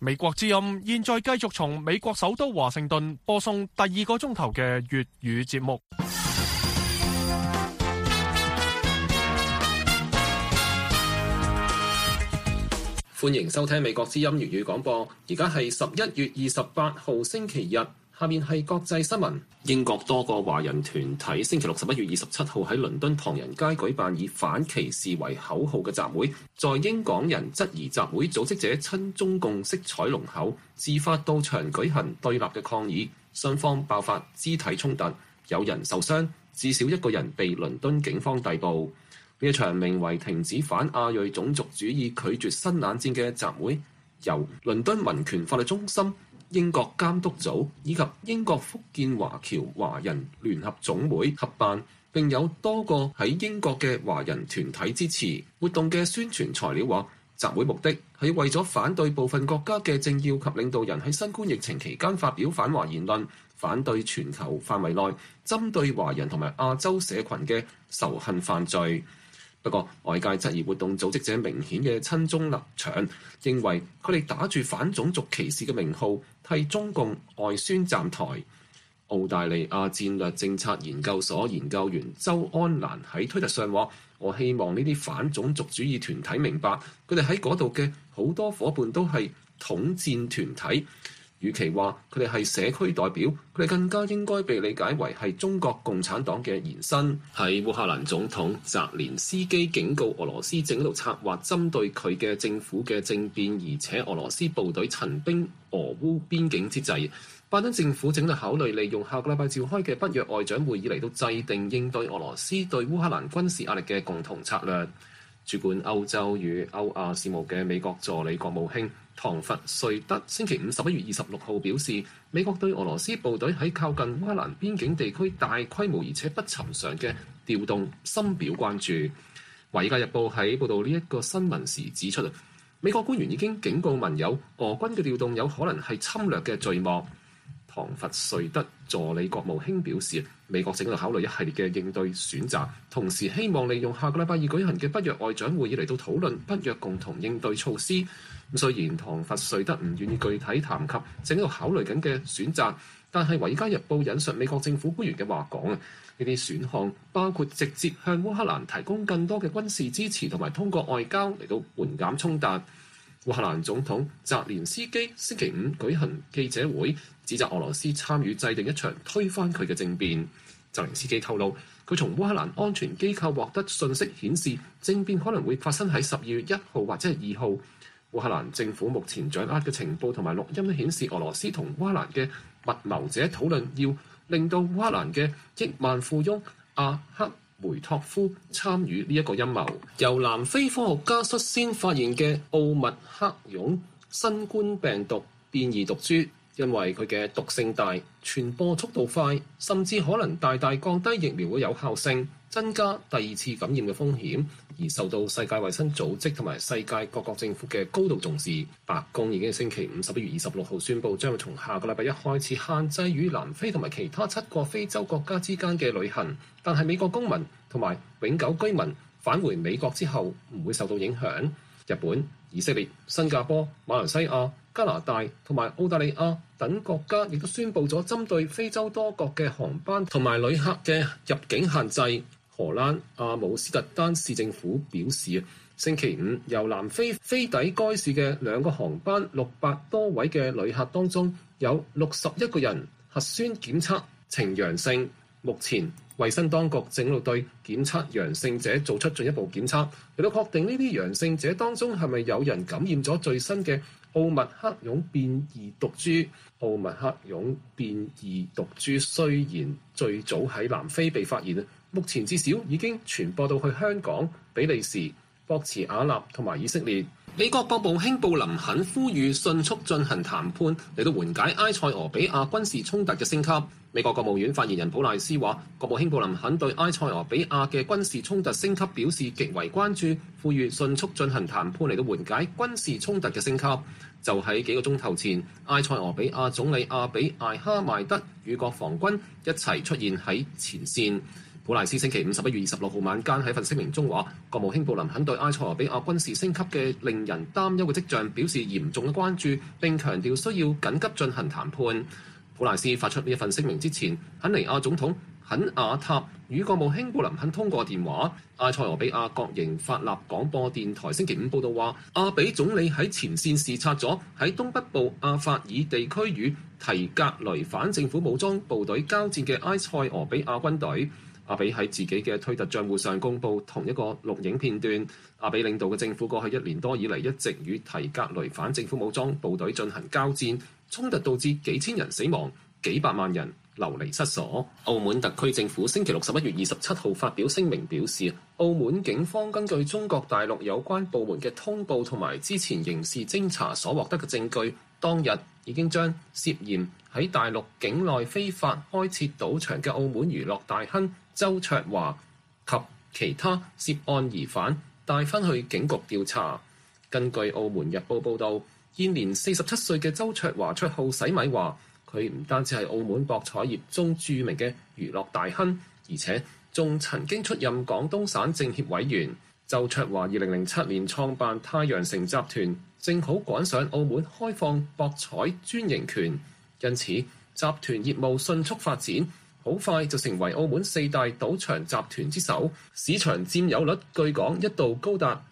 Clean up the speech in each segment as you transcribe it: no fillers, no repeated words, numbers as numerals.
美國之音現在繼續從美國首都華盛頓播送第2個鐘頭嘅粵語節目。 歡迎收聽美國之音粵語廣播，而家係11月28號星期日。下面係國際新聞。英國多個華人團體星期六11月27號喺倫敦唐人街舉辦以反歧視為口號嘅集會，在英港人質疑集會組織者親中共色彩濃厚，自發到場舉行對立嘅抗議，雙方爆發肢體衝突，有人受傷，至少1個人被倫敦警方逮捕。呢一場名為停止反亞裔種族主義拒絕新冷戰嘅集會，由倫敦民權法律中心、英國監督組以及英國福建華僑華人聯合總會合辦，並有多個喺英國嘅華人團體支持。活動嘅宣傳材料話，集會目的係為咗反對部分國家嘅政要及領導人喺新冠疫情期間發表反華言論，反對全球範圍內針對華人同埋亞洲社群嘅仇恨犯罪。不過，外界質疑活動組織者明顯嘅親中立場，認為佢哋打住反種族歧視嘅名號，替中共外宣站台。澳大利亞戰略政策研究所研究員周安蘭喺推特上話：我希望呢啲反種族主義團體明白，佢哋喺嗰度嘅好多伙伴都係統戰團體。與其話佢哋係社區代表，佢哋更加應該被理解為係中國共產黨嘅延伸。喺烏克蘭總統澤連斯基警告俄羅斯正喺度策劃針對佢嘅政府嘅政變，而且俄羅斯部隊陳兵俄烏邊境之際，拜登政府正喺度考慮利用下個禮拜召開嘅北約外長會議嚟到制定應對俄羅斯對烏克蘭軍事壓力嘅共同策略。主管歐洲與歐亞事務嘅美國助理國務卿唐佛瑞德星期五11月26號表示，美國對俄羅斯部隊喺靠近烏克蘭邊境地區大規模而且不尋常嘅調動深表關注。華爾街日報喺報導呢一個新聞時指出，美國官員已經警告盟友，俄軍嘅調動有可能係侵略嘅序幕。唐佛瑞德助理國務卿表示，美國正喺度考慮一系列嘅應對選擇，同時希望利用下個禮拜二舉行嘅北約外長會議嚟到討論北約共同應對措施。雖然唐佛瑞德唔願意具體談及正喺度考慮緊嘅選擇，但係《華爾街日報》引述美國政府官員嘅話講呢啲選項包括直接向烏克蘭提供更多嘅軍事支持，同埋通過外交嚟到緩減衝突。烏克蘭總統澤連斯基星期五舉行記者會，指責俄羅斯參與制定一場推翻佢嘅政變。澤連斯基透露，佢從烏克蘭安全機構獲得信息顯示，政變可能會發生喺12月1號或者係2號。烏克蘭政府目前掌握嘅情報同埋錄音顯示，俄羅斯同烏克蘭嘅密謀者討論要令到烏克蘭嘅億萬富翁阿克梅托夫參與呢一個陰謀。由南非科學家率先發現嘅奧密克戎新冠病毒變異毒株，因為佢嘅毒性大、傳播速度快，甚至可能大大降低疫苗嘅有效性，增加第2次感染嘅風險，而受到世界衛生組織同埋世界各國政府嘅高度重視。白宮已經星期五11月26號宣布，將會從下個禮拜一開始限制與南非同埋其他7個非洲國家之間嘅旅行，但係美國公民同埋永久居民返回美國之後唔會受到影響。日本、以色列、新加坡、馬來西亞、加拿大同埋澳大利亞等國家亦都宣布咗針對非洲多國嘅航班同埋旅客嘅入境限制。荷蘭阿姆斯特丹市政府表示，星期五由南非飛抵該市嘅2個航班600多位嘅旅客當中，有61個人核酸檢測呈陽性。目前衛生當局正喺度對檢測陽性者做出進一步檢測，嚟到確定呢啲陽性者當中係咪有人感染咗最新嘅奧密克戎變異毒株。奧密克戎變異毒株雖然最早喺南非被發現，目前至少已經傳播到去香港、比利時、博茨瓦納同埋以色列。美國國務卿布林肯呼籲迅速進行談判，嚟到緩解埃塞俄比亞軍事衝突嘅升級。美國國務院發言人普賴斯話，國務卿布林肯對埃塞俄比亞嘅軍事衝突升級表示極為關注，呼籲迅速進行談判嚟到緩解軍事衝突嘅升級。就喺幾個鐘頭前，埃塞俄比亞總理阿比艾哈邁德與國防軍一齊出現喺前線。 普賴斯星期五11月26號晚間喺份聲明中話，國務卿布林肯對埃塞俄比亞軍事升級嘅令人擔憂嘅跡象表示嚴重嘅關注，並強調需要緊急進行談判。普賴斯發出呢一份聲明之前，肯尼亞總統肯雅塔與國務卿布林肯通過電話。埃塞俄比亞國營法立廣播電台星期五報道話，阿比總理喺前線視察咗喺東北部阿法爾地區與提格雷反政府武裝部隊交戰嘅埃塞俄比亞軍隊。阿比喺自己嘅推特帳戶上公佈同一個錄影片段。阿比領導嘅政府過去1年多以嚟一直與提格雷反政府武裝部隊進行交戰，衝突導致幾千人死亡，幾百萬人流離失所。澳門特區政府星期六11月27號發表聲明表示，澳門警方根據中國大陸有關部門嘅通報同埋之前刑事偵查所獲得嘅證據，當日已經將涉嫌喺大陸境內非法開設賭場嘅澳門娛樂大亨周焯華及其他涉案疑犯帶返去警局調查。根據《澳門日報》報導，現年47歲嘅周焯華綽號洗米華，佢唔單止係澳門博彩業中著名嘅娛樂大亨，而且仲曾經出任廣東省政協委員。周焯華2007年創辦太陽城集團，正好趕上澳門開放博彩專營權，因此集團業務迅速發展，好快就成為澳門4大賭場集團之首，市場佔有率據講一度高達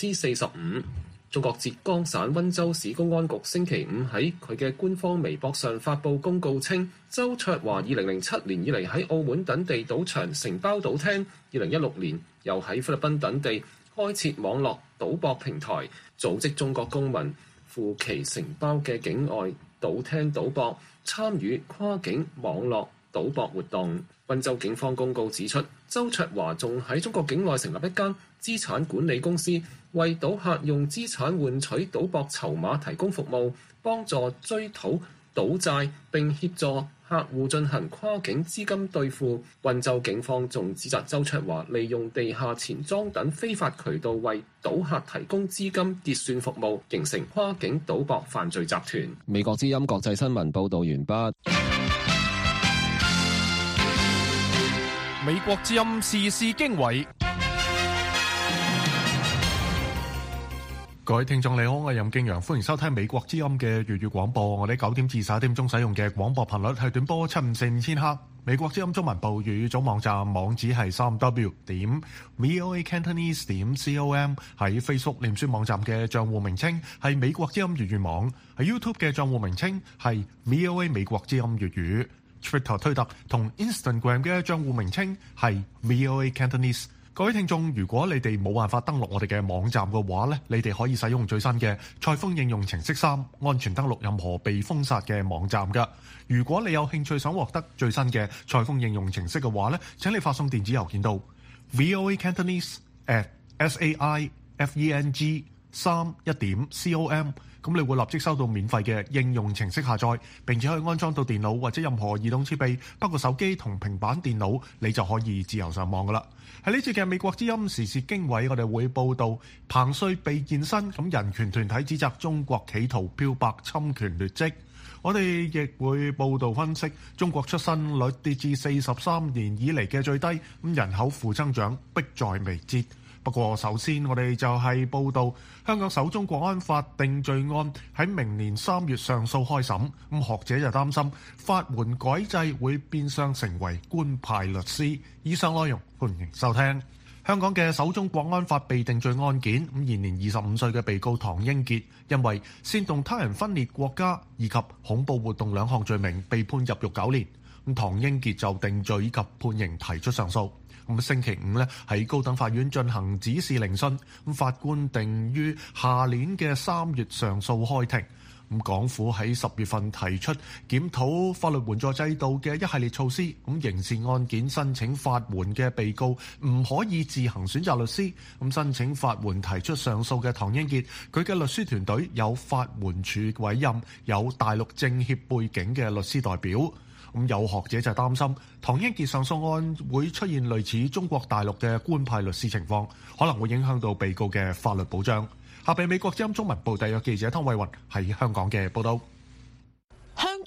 45%。中國浙江省溫州市公安局星期五喺佢嘅官方微博上發布公告稱，周焯華2007年以嚟喺澳門等地賭場承包賭廳，2016年又喺菲律賓等地開設網絡賭博平台，組織中國公民赴其承包嘅境外賭廳賭博，參與跨境網絡賭博活動。溫州警方公告指出，周焯華仲喺中國境內成立一間資產管理公司，為賭客用資產換取賭博籌碼提供服務，幫助追討賭債，並協助客戶進行跨境資金兌付。溫州警方仲指責周焯華利用地下錢莊等非法渠道為賭客提供資金結算服務，形成跨境賭博犯罪集團。美國之音國際新聞報導完畢。 美國之音時事經緯。各位聽眾你好，我係任敬陽，歡迎收聽美國之音嘅粵語廣播。我哋9點至11點鐘使用嘅廣播頻率係短波7545000赫。美國之音中文部粵語組網站網址係3w.voacantonese.com， 喺 Facebook 臉書網站嘅賬戶名稱係美國之音粵語網，喺 YouTube 嘅賬戶名稱係 VOA 美國之音粵語。Twitter 推特同 Instagram 嘅賬戶名稱係 VOA Cantonese。各位聽眾，如果你哋冇辦法登錄我哋嘅網站嘅話呢，你哋可以使用最新嘅賽風應用程式3，安全登錄任何被封殺嘅網站㗎。如果你有興趣想獲得最新嘅賽風應用程式嘅話呢，請你發送電子郵件到 voacantonese@saifeng31.com， 咁你會立即收到免費嘅應用程式下載，並且可以安裝到電腦或者任何移動設備，包括手機同平板電腦，你就可以自由上網噶啦。喺呢次嘅美國之音時事經緯，我哋會報道彭帥被現身，咁人權團體指責中國企圖漂白侵權劣跡。我哋亦會報道分析中國出生率跌至43年以嚟嘅最低，咁人口負增長迫在眉睫。不過首先我哋就係報道香港首宗國安法定罪案喺明年3月上訴開審，咁學者就擔心法援改制會變相成為官派律師。以上內容歡迎收聽。香港嘅首宗國安法被定罪案件，現年25歲嘅被告唐英傑，因為煽動他人分裂國家以及恐怖活動2項罪名被判入獄9年。唐英傑就定罪以及判刑提出上訴。星期五喺高等法院進行指示聆訊，法官定於下年嘅3月上訴開庭。港府喺10月份提出檢討法律援助制度嘅一系列措施，刑事案件申請法援嘅被告唔可以自行選擇律師。申請法援提出上訴嘅唐英傑，佢嘅律師團隊有法援署委任有大陸政協背景嘅律師代表。有學者就擔心唐英傑上訴案會出現類似中國大陸嘅官派律師情況，可能會影響到被告嘅法律保障。下邊美國之音中文部特約記者湯慧雲喺香港嘅報道。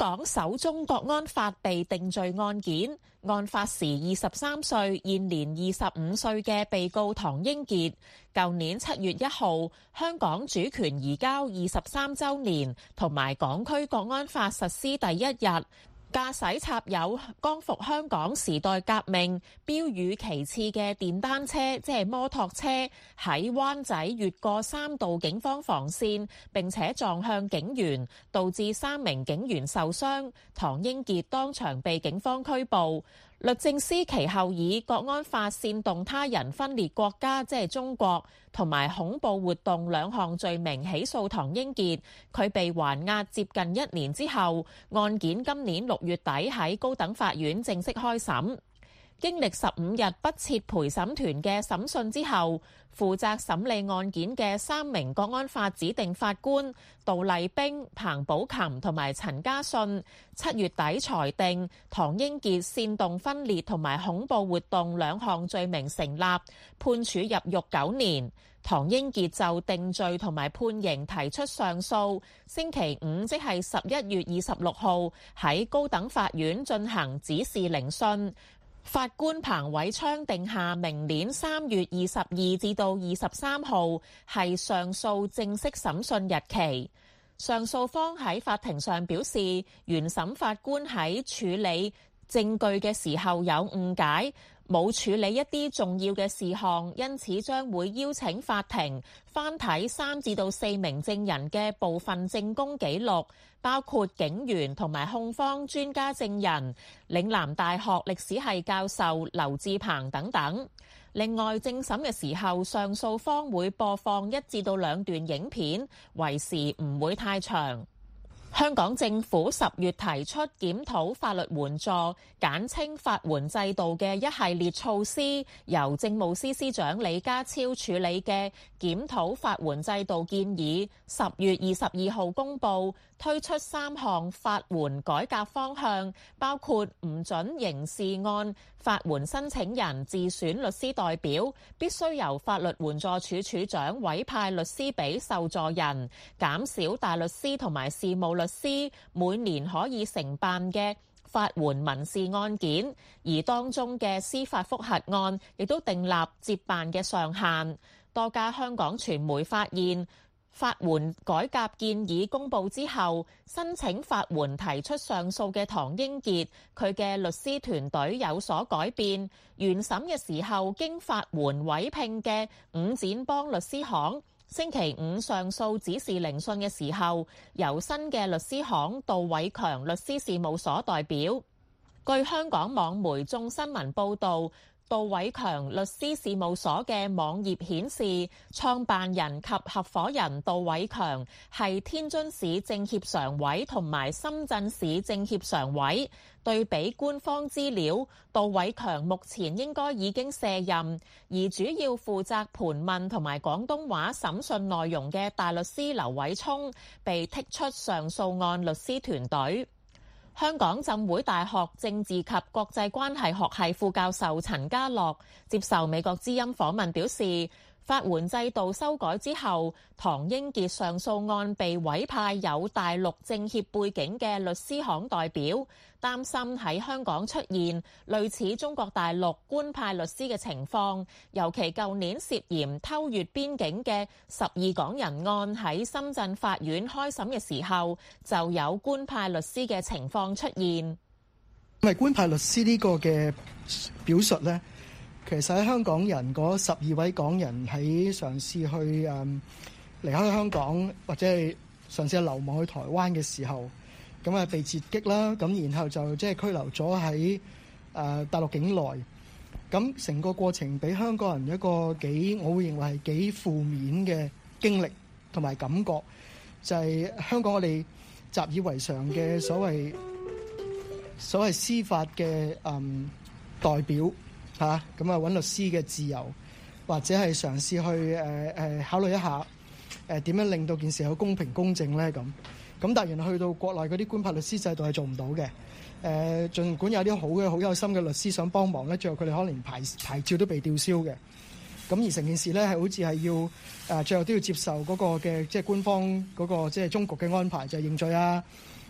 港首宗國安法被定罪案件，案發時23歲，現年25歲嘅被告唐英傑，舊年7月1號香港主權移交23週年，同埋港區國安法實施第一日，駕駛插有光復香港時代革命標語旗幟嘅電單車，即係摩托車，喺灣仔越過3道警方防線，並且撞向警員，導致3名警員受傷。唐英傑當場被警方拘捕。律政司其後以國安法煽動他人分裂國家，即係中國，同埋恐怖活動2項罪名起訴唐英傑。佢被還押接近1年之後，案件今年6月底喺高等法院正式開審。經歷15日不設陪審團嘅審訊之後，負責審理案件嘅3名國安法指定法官杜麗冰、彭寶琴同埋陳家信7月底裁定唐英傑煽動分裂同埋恐怖活動2項罪名成立，判處入獄9年。唐英傑就定罪同埋判刑提出上訴，星期五即係11月26號喺高等法院進行指示聆訊。法官彭偉昌定下明年3月22至到23號係上訴正式審訊日期。上訴方喺法庭上表示，原審法官喺處理證據嘅時候有誤解，冇處理一啲重要嘅事項，因此將會邀請法庭翻睇3至到4名證人嘅部分證供記錄，包括警員同埋控方專家證人、嶺南大學歷史系教授劉志鵬等等。另外，正審嘅時候，上訴方會播放1至到2段影片，為時唔會太長。香港政府10月提出檢討法律援助，簡稱法援制度嘅一系列措施，由政務司司長李家超處理嘅檢討法援制度建議10月22號公佈，推出3項法援改革方向，包括唔准刑事案法援申請人自選律師代表，必須由法律援助署署長委派律師俾受助人，減少大律師同埋事務律師每年可以承辦嘅法援民事案件，而當中嘅司法覆核案亦都訂立接辦嘅上限。多家香港傳媒發現，法援改革建議公佈之後，申請法援提出上訴嘅唐英傑，佢嘅律師團隊有所改變。原審嘅時候經法援委聘嘅伍展邦律師行，星期五上訴指示聆訊嘅時候，由新嘅律師行杜偉強律師事務所代表。據香港網媒眾新聞報導，杜偉強律師事務所嘅網頁顯示，創辦人及合夥人杜偉強係天津市政協常委同埋深圳市政協常委。對比官方資料，杜偉強目前應該已經卸任，而主要負責盤問同埋廣東話審訊內容嘅大律師劉偉聰被剔出上訴案律師團隊。香港浸會大學政治及國際關係學系副教授陳家樂接受美國之音訪問表示，法援制度修改之後，唐英傑上訴案被委派有大陸政協背景嘅律師行代表，擔心喺香港出現類似中國大陸官派律師嘅情況，尤其舊年涉嫌偷越邊境嘅12港人案喺深圳法院開審嘅時候，就有官派律師嘅情況出現。因為官派律師呢個嘅表述呢，其實喺香港人嗰12位港人喺嘗試去離開香港或者係嘗試流亡去台灣嘅時候，咁啊被截擊啦，咁然後就即係拘留咗喺大陸境內，咁成個過程俾香港人一個我會認為係幾負面嘅經歷同埋感覺，就係香港我哋習以為常嘅所謂司法嘅代表嚇，咁啊揾律師嘅自由，或者係嘗試去考慮一下點樣令到件事有公平公正咧咁。咁但係原來去到國內嗰啲官派律師制度係做唔到嘅。儘管有啲好有心嘅律師想幫忙咧，最後佢哋可能連牌照都被吊銷嘅。咁而成件事咧係好似係要最後都要接受嗰個嘅即係官方嗰個即係中局嘅安排，就係認罪啊，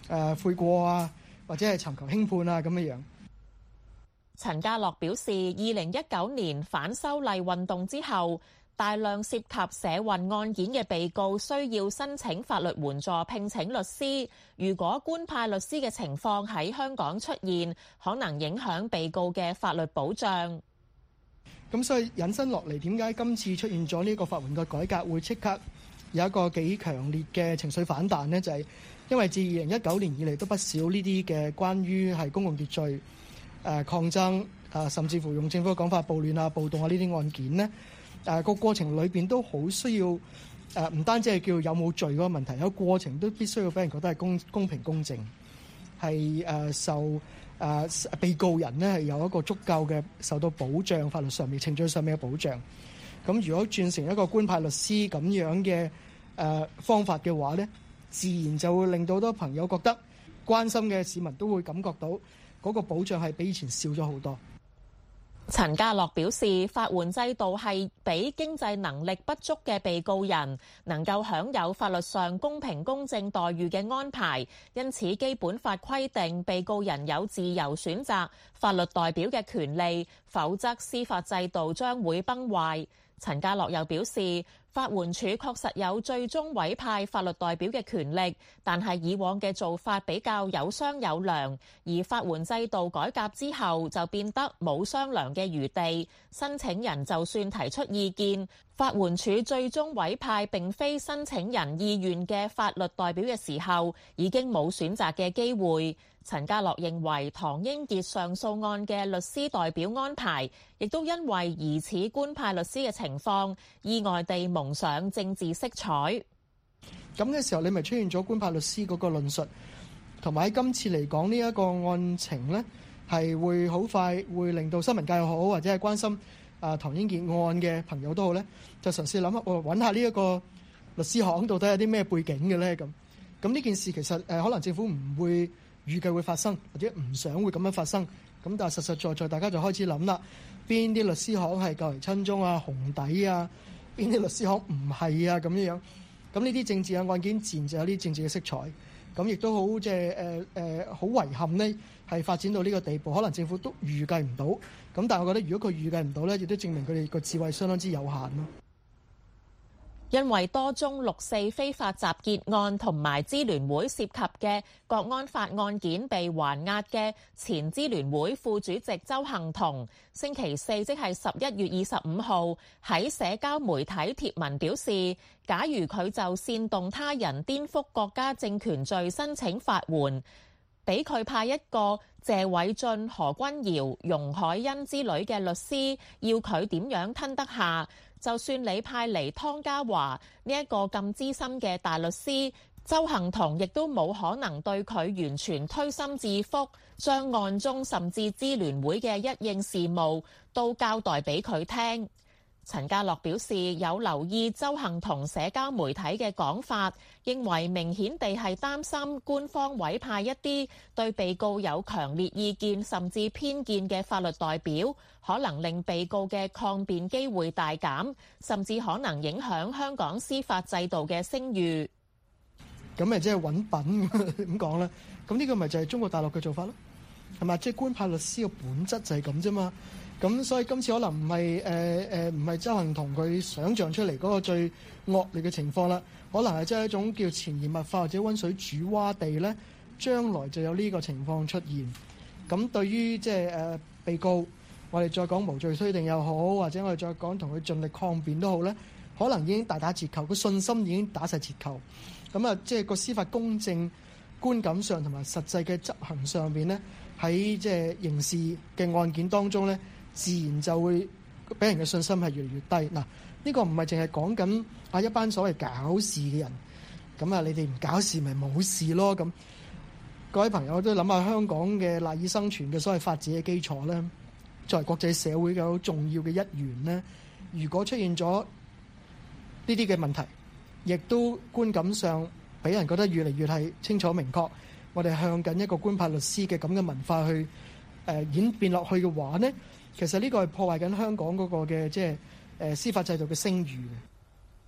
悔過啊，或者係尋求輕判啊咁樣。 陳家樂表示，2019年反修例運動之後，大量涉及社運案件嘅被告需要申請法律援助，聘請律師。如果官派律師嘅情況喺香港出現，可能影響被告嘅法律保障。 咁所以引申落嚟，點解今次出現咗呢個法援嘅改革會即刻有一個幾強烈嘅情緒反彈呢？就係因為自2019年以嚟都不少呢啲嘅關於係公共秩序、抗爭甚至乎用政府嘅講法暴亂啊、暴動啊呢啲案件呢。個過程裏邊都好需要唔單止係叫有冇罪嗰個問題，有過程都必須要俾人覺得係公平公正，係受被告人呢係有一個足夠嘅受到保障，法律上面、程序上面嘅保障。咁如果轉成一個官派律師咁樣嘅方法嘅話呢，自然就會令到好多朋友覺得關心嘅市民都會感覺到嗰個保障係比以前少咗好多。 陳家樂表示，法援制度係俾經濟能力不足嘅被告人能夠享有法律上公平公正待遇嘅安排，因此基本法規定被告人有自由選擇法律代表嘅權利，否則司法制度將會崩壞。陳家樂又表示，法援署確實有最終委派法律代表嘅權力，但係以往嘅做法比較有商有量，而法援制度改革之後就變得冇商量嘅餘地。申請人就算提出意見，法援署最終委派並非申請人意願嘅法律代表嘅時候，已經冇選擇嘅機會。陳家樂認為唐英傑上訴案嘅律師代表安排，亦都因為疑似官派律師嘅情況，意外地蒙上政治色彩。 咁嘅時候，你咪出現咗官派律師嗰個論述，同埋喺今次嚟講呢一個案情呢，係會好快會令到新聞界又好，或者係關心唐英傑案嘅朋友都好呢，就嘗試諗下揾下呢一個律師行到底有啲咩背景嘅呢？咁呢件事其實可能政府唔會預計會發生，或者唔想會咁樣發生。咁但係實實在在，大家就開始諗啦，邊啲律師行係舊嚟親中啊、紅底啊，邊啲律師行唔係啊咁樣。咁呢啲政治嘅案件自然就有啲政治嘅色彩。咁亦都好即係好遺憾呢，係發展到呢個地步，可能政府都預計唔到。咁但係我覺得，如果佢預計唔到呢，亦都證明佢哋個智慧相當之有限咯。 因為多宗六四非法集結案同埋支聯會涉及嘅國安法案件被還押嘅前支聯會副主席鄒幸彤，星期四即係11月25號喺社交媒體貼文表示，假如佢就煽動他人顛覆國家政權罪申請法援，俾佢派一個謝偉俊、何君堯、容海恩之類嘅律師，要佢點樣吞得下？就算你派嚟湯家驊呢一個咁資深嘅大律師，鄒幸彤亦都冇可能對佢完全推心置腹，將案中甚至支聯會嘅一應事務都交代俾佢聽。陳家樂表示有留意鄒幸彤社交媒體嘅講法，認為明顯地係擔心官方委派一啲對被告有強烈意見甚至偏見嘅法律代表，可能令被告嘅抗辯機會大減，甚至可能影響香港司法制度嘅聲譽。 咁咪即係揾品咁講啦。咁呢個咪就係中國大陸嘅做法咯，係嘛？即係官派律師嘅本質就係咁啫嘛。咁所以今次可能唔係鄒幸彤佢想像出嚟嗰個最惡劣嘅情況啦，可能係即係一種叫潛移默化或者溫水煮蛙地咧，將來就有呢個情況出現。咁對於即係被告，我哋再講無罪推定又好，或者我哋再講同佢盡力抗辯都好咧，可能已經大打折扣，個信心已經打晒折扣。咁啊，即係個司法公正觀感上同埋實際嘅執行上邊咧，喺即係刑事嘅案件當中咧，自然就會俾人嘅信心係越嚟越低。嗱，呢個唔係淨係講緊一班所謂搞事嘅人，咁啊你哋唔搞事咪冇事咯。咁各位朋友都諗下香港嘅賴以生存嘅所謂法治嘅基礎咧，作為國際社會嘅好重要嘅一員咧，如果出現咗呢啲嘅問題，亦都觀感上俾人覺得越嚟越係清楚明確，我哋向緊一個官派律師嘅咁嘅文化去演變落去嘅話呢，其實呢個係破壞緊香港嗰個嘅即係司法制度嘅聲譽嘅。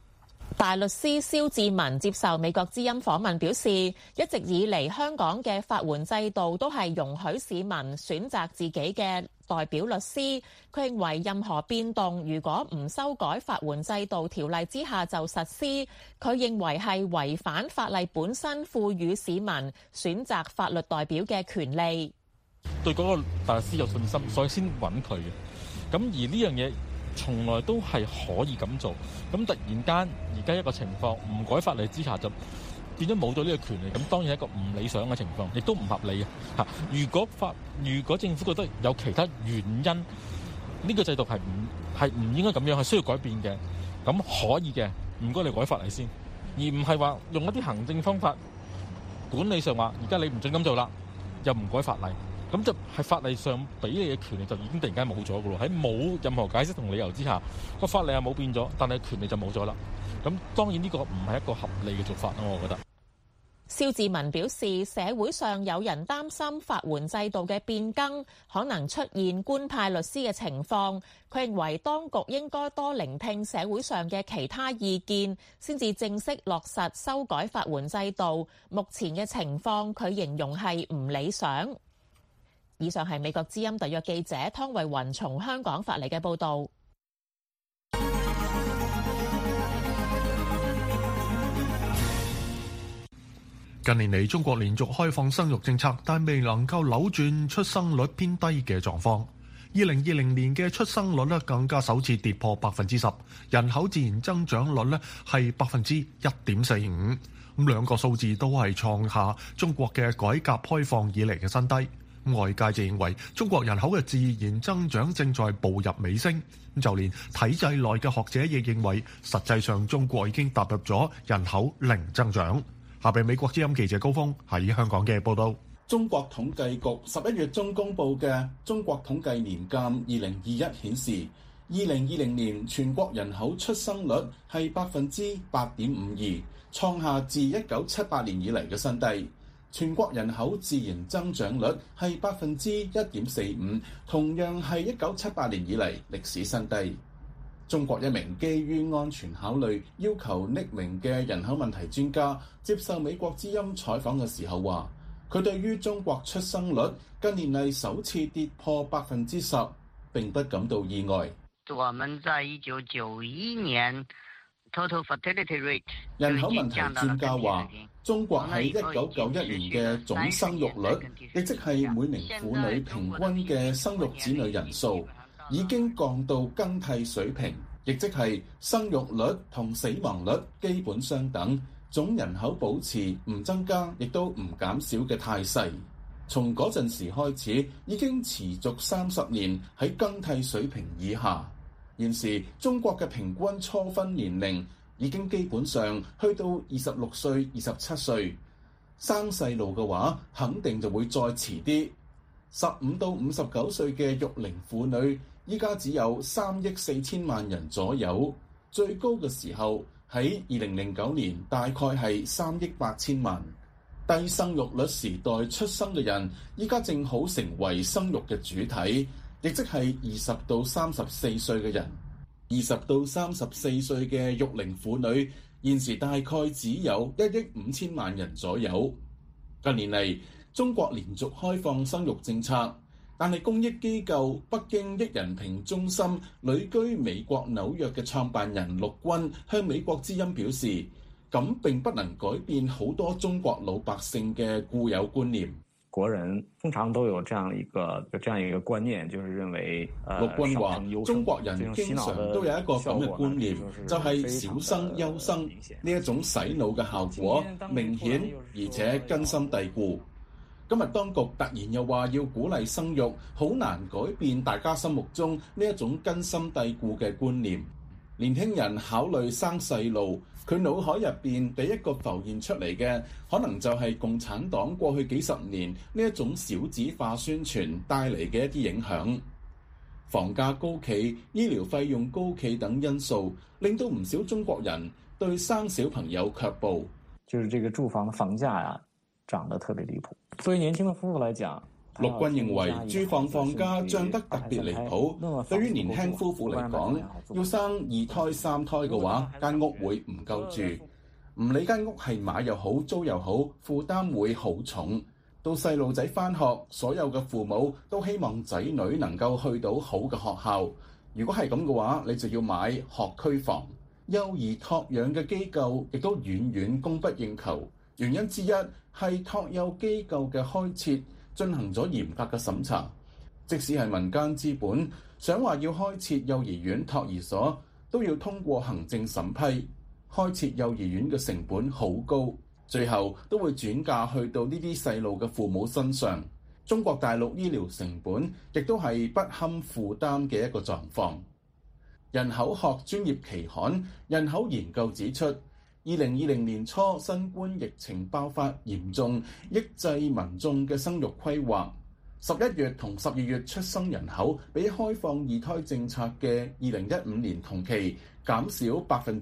大律師蕭志文接受美國之音訪問表示，一直以嚟香港嘅法援制度都係容許市民選擇自己嘅代表律師。佢認為任何變動如果唔修改法援制度條例之下就實施，佢認為係違反法例本身賦予市民選擇法律代表嘅權利。 對嗰個大律師有信心，所以先揾佢嘅。咁而呢樣嘢從來都係可以咁做，咁突然間而家一個情況唔改法例之下就變咗冇咗呢個權利，咁當然係一個唔理想嘅情況，亦都唔合理嘅嚇。如果政府覺得有其他原因，呢個制度係唔應該咁樣，係需要改變嘅，咁可以嘅，唔該你改法例先，而唔係話用一啲行政方法管理上話，而家你唔准咁做啦，又唔改法例。咁就係法例上俾你嘅權利就已經突然間冇咗㗎咯，喺冇任何解釋同理由之下，個法例係冇變咗，但係權利就冇咗啦。咁當然呢個唔係一個合理嘅做法咯，我覺得。 蕭志文表示，社會上有人擔心法援制度嘅變更可能出現官派律師嘅情況。佢認為當局應該多聆聽社會上嘅其他意見，先至正式落實修改法援制度。目前嘅情況，佢形容係唔理想。以上係美國之音特約記者湯慧雲從香港發嚟嘅報導。 近年嚟，中國連續開放生育政策，但未能夠扭轉出生率偏低嘅狀況。2020年嘅出生率更加首次跌破10%，人口自然增長率係1.45%。咁兩個數字都係創下中國嘅改革開放以嚟嘅新低。外界就認為中國人口嘅自然增長正在步入尾聲，就連體制內嘅學者亦認為，實際上中國已經踏入咗人口零增長。下邊美國之音記者高峰喺香港嘅報導。 中國統計局11月中公佈嘅中國統計年鑑2021顯示，2020年全國人口出生率係8.52%，創下自1978年以嚟嘅新低。全國人口自然增長率係1.45%，同樣係1978年以嚟歷史新低。中國一名基於安全考慮要求匿名嘅人口問題專家接受美國之音採訪嘅時候話，佢對於中國出生率近年嚟首次跌破10%並不感到意外。 我們在1991年 total fertility rate 人口問題專家話，中國喺1991年嘅總生育率，亦即係每名婦女平均嘅生育子女人數，已經降到更替水平，亦即係生育率同死亡率基本相等，總人口保持唔增加亦都唔減少嘅態勢。從嗰陣時開始，已經持續30年喺更替水平以下。現時中國嘅平均初婚年齡已經基本上去到26歲、27歲，生細路嘅話肯定就會再遲啲。15到59歲嘅育齡婦女依家只有3億4千萬人左右，最高嘅時候喺2009年大概係3億8千萬。低生育率時代出生嘅人依家正好成為生育嘅主體，亦即係20到34歲嘅人。20到34歲嘅育齡婦女現時大概只有1億5千萬人左右。近年嚟，中國連續開放生育政策，但係公益機構北京益人平中心旅居美國紐約嘅創辦人陸軍向美國之音表示，咁並不能改變好多中國老百姓嘅固有觀念。 國人通常都有這樣一個觀念，就是認為陸軍話，中國人經常都有一個咁嘅觀念，就係少生優生，呢一種洗腦嘅效果明顯而且根深蒂固。今日當局突然又話要鼓勵生育，好難改變大家心目中呢一種根深蒂固嘅觀念。年輕人考慮生細路，佢腦海入邊第一個浮現出嚟嘅，可能就係共產黨過去幾十年呢一種少子化宣傳帶嚟嘅一啲影響。房價高企、醫療費用高企等因素，令到唔少中國人對生小朋友卻步。 就是這個住房的房價呀，漲得特別離譜。作為年輕的夫婦來講， 陸軍認為住房房價漲得特別離譜，對於年輕夫婦嚟講，要生2胎3胎嘅話，間屋會唔夠住。唔理間屋係買又好租又好，負擔會好重。到細路仔返學，所有嘅父母都希望仔女能夠去到好嘅學校。如果係咁嘅話，你就要買學區房。幼兒託養嘅機構亦都遠遠供不應求，原因之一係託幼機構嘅開設進行咗嚴格嘅審查，即使係民間資本想話要開設幼兒園託兒所，都要通過行政審批。開設幼兒園嘅成本好高，最後都會轉嫁去到呢啲細路嘅父母身上。中國大陸醫療成本亦都係不堪負擔嘅一個狀況。人口學專業期刊《人口研究》指出，2020年初新冠疫情爆發嚴重，抑制民眾嘅生育規劃。11月同12月出生人口比開放2胎政策嘅2015年同期減少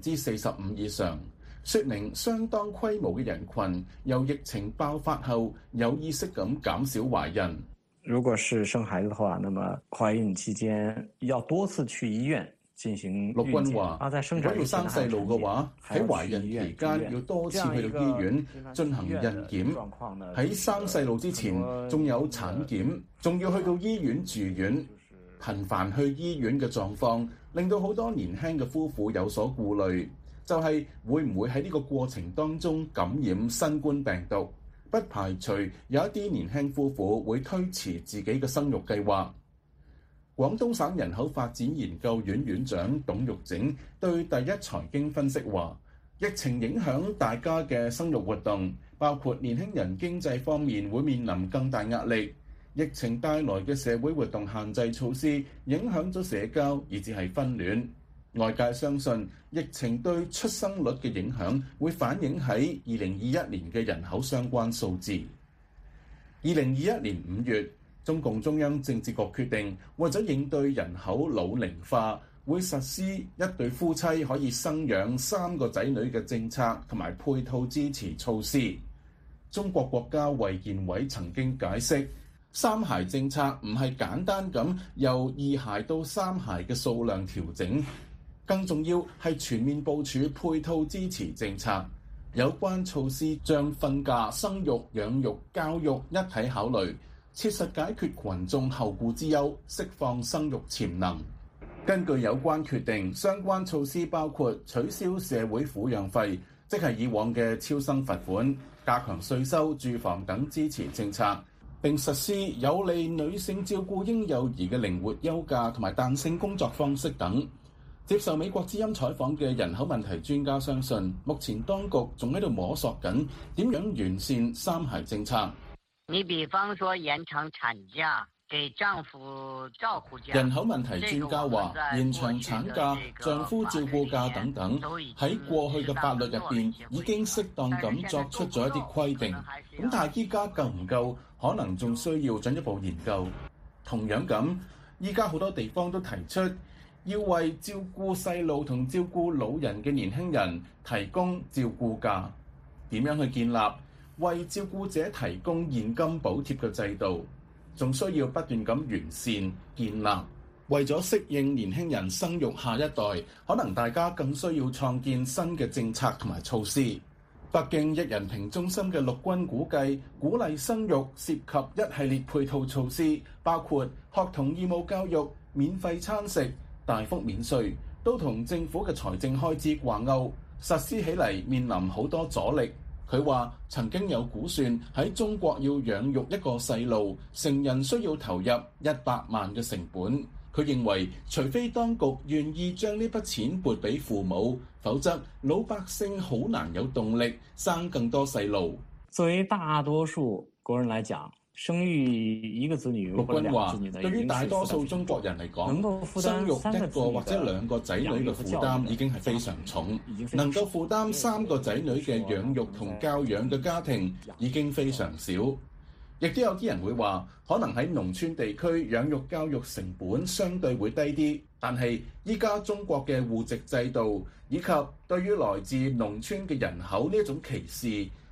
45%以上，說明相當規模嘅人群由疫情爆發後有意識咁減少懷孕。 如果是生孩子的話，那麼懷孕期間要多次去醫院進行陸軍話，如果要生細路嘅話，喺懷孕期間要多次去到醫院進行孕檢，喺生細路之前仲有產檢，仲要去到醫院住院。頻繁去醫院嘅狀況令到好多年輕嘅夫婦有所顧慮，就係會唔會喺呢個過程當中感染新冠病毒？不排除有一啲年輕夫婦會推遲自己嘅生育計劃。廣東省人口發展研究院院長董玉整對第一財經分析話，疫情影響大家嘅生育活動，包括年輕人經濟方面會面臨更大壓力。疫情帶來嘅社會活動限制措施影響咗社交，以至係婚戀。外界相信疫情對出生率嘅影響會反映喺2021年嘅人口相關數字。2021年5月，中共中央政治局決定，為咗應對人口老齡化，會實施一對夫妻可以生養3個仔女嘅政策同埋配套支持措施。中國國家衛健委曾經解釋，3孩政策唔係簡單咁由2孩到3孩嘅數量調整，更重要係全面部署配套支持政策。有關措施將婚嫁、生育、養育、教育一體考慮，切實解決群眾後顧之憂，釋放生育潛能。根據有關決定，相關措施包括取消社會撫養費，即係以往嘅超生罰款，加強稅收、住房等支持政策，並實施有利女性照顧嬰幼兒嘅靈活休假同埋彈性工作方式等。接受美國之音採訪嘅人口問題專家相信，目前當局仲喺度摸索緊點樣完善3孩政策。 你比方說延長產假，給丈夫照顧假。 人口問題專家話，延長產假、丈夫照顧假等等，喺過去嘅法律入邊已經適當咁作出咗一啲規定。咁但係依家夠唔夠，可能仲需要進一步研究。同樣咁，依家好多地方都提出要為照顧細路同照顧老人嘅年輕人提供照顧假。點樣去建立為照顧者提供現金補貼嘅制度，仲需要不斷咁完善建立。為咗適應年輕人生育下一代，可能大家更需要創建新嘅政策同埋措施。北京一人平中心嘅陸軍估計，鼓勵生育涉及一系列配套措施，包括學童義務教育、免費餐食、大幅免稅，都同政府嘅財政開支掛鈎，實施起嚟面臨好多阻力。佢話曾經有估算喺中國要養育一個細路，成人需要投入100萬嘅成本。佢認為，除非當局願意將呢筆錢撥俾父母，否則老百姓好難有動力生更多細路。 作為大多數國人來講，生育一個子女或者兩個子女的， 對於大多數中國人嚟講，生育一個或者2個仔女嘅負擔已經係非常重，能夠負擔3個仔女嘅養育同教養嘅家庭已經非常少。亦都有啲人會話，可能喺農村地區養育教育成本相對會低啲，但係依家中國嘅戶籍制度以及對於來自農村嘅人口呢一種歧視，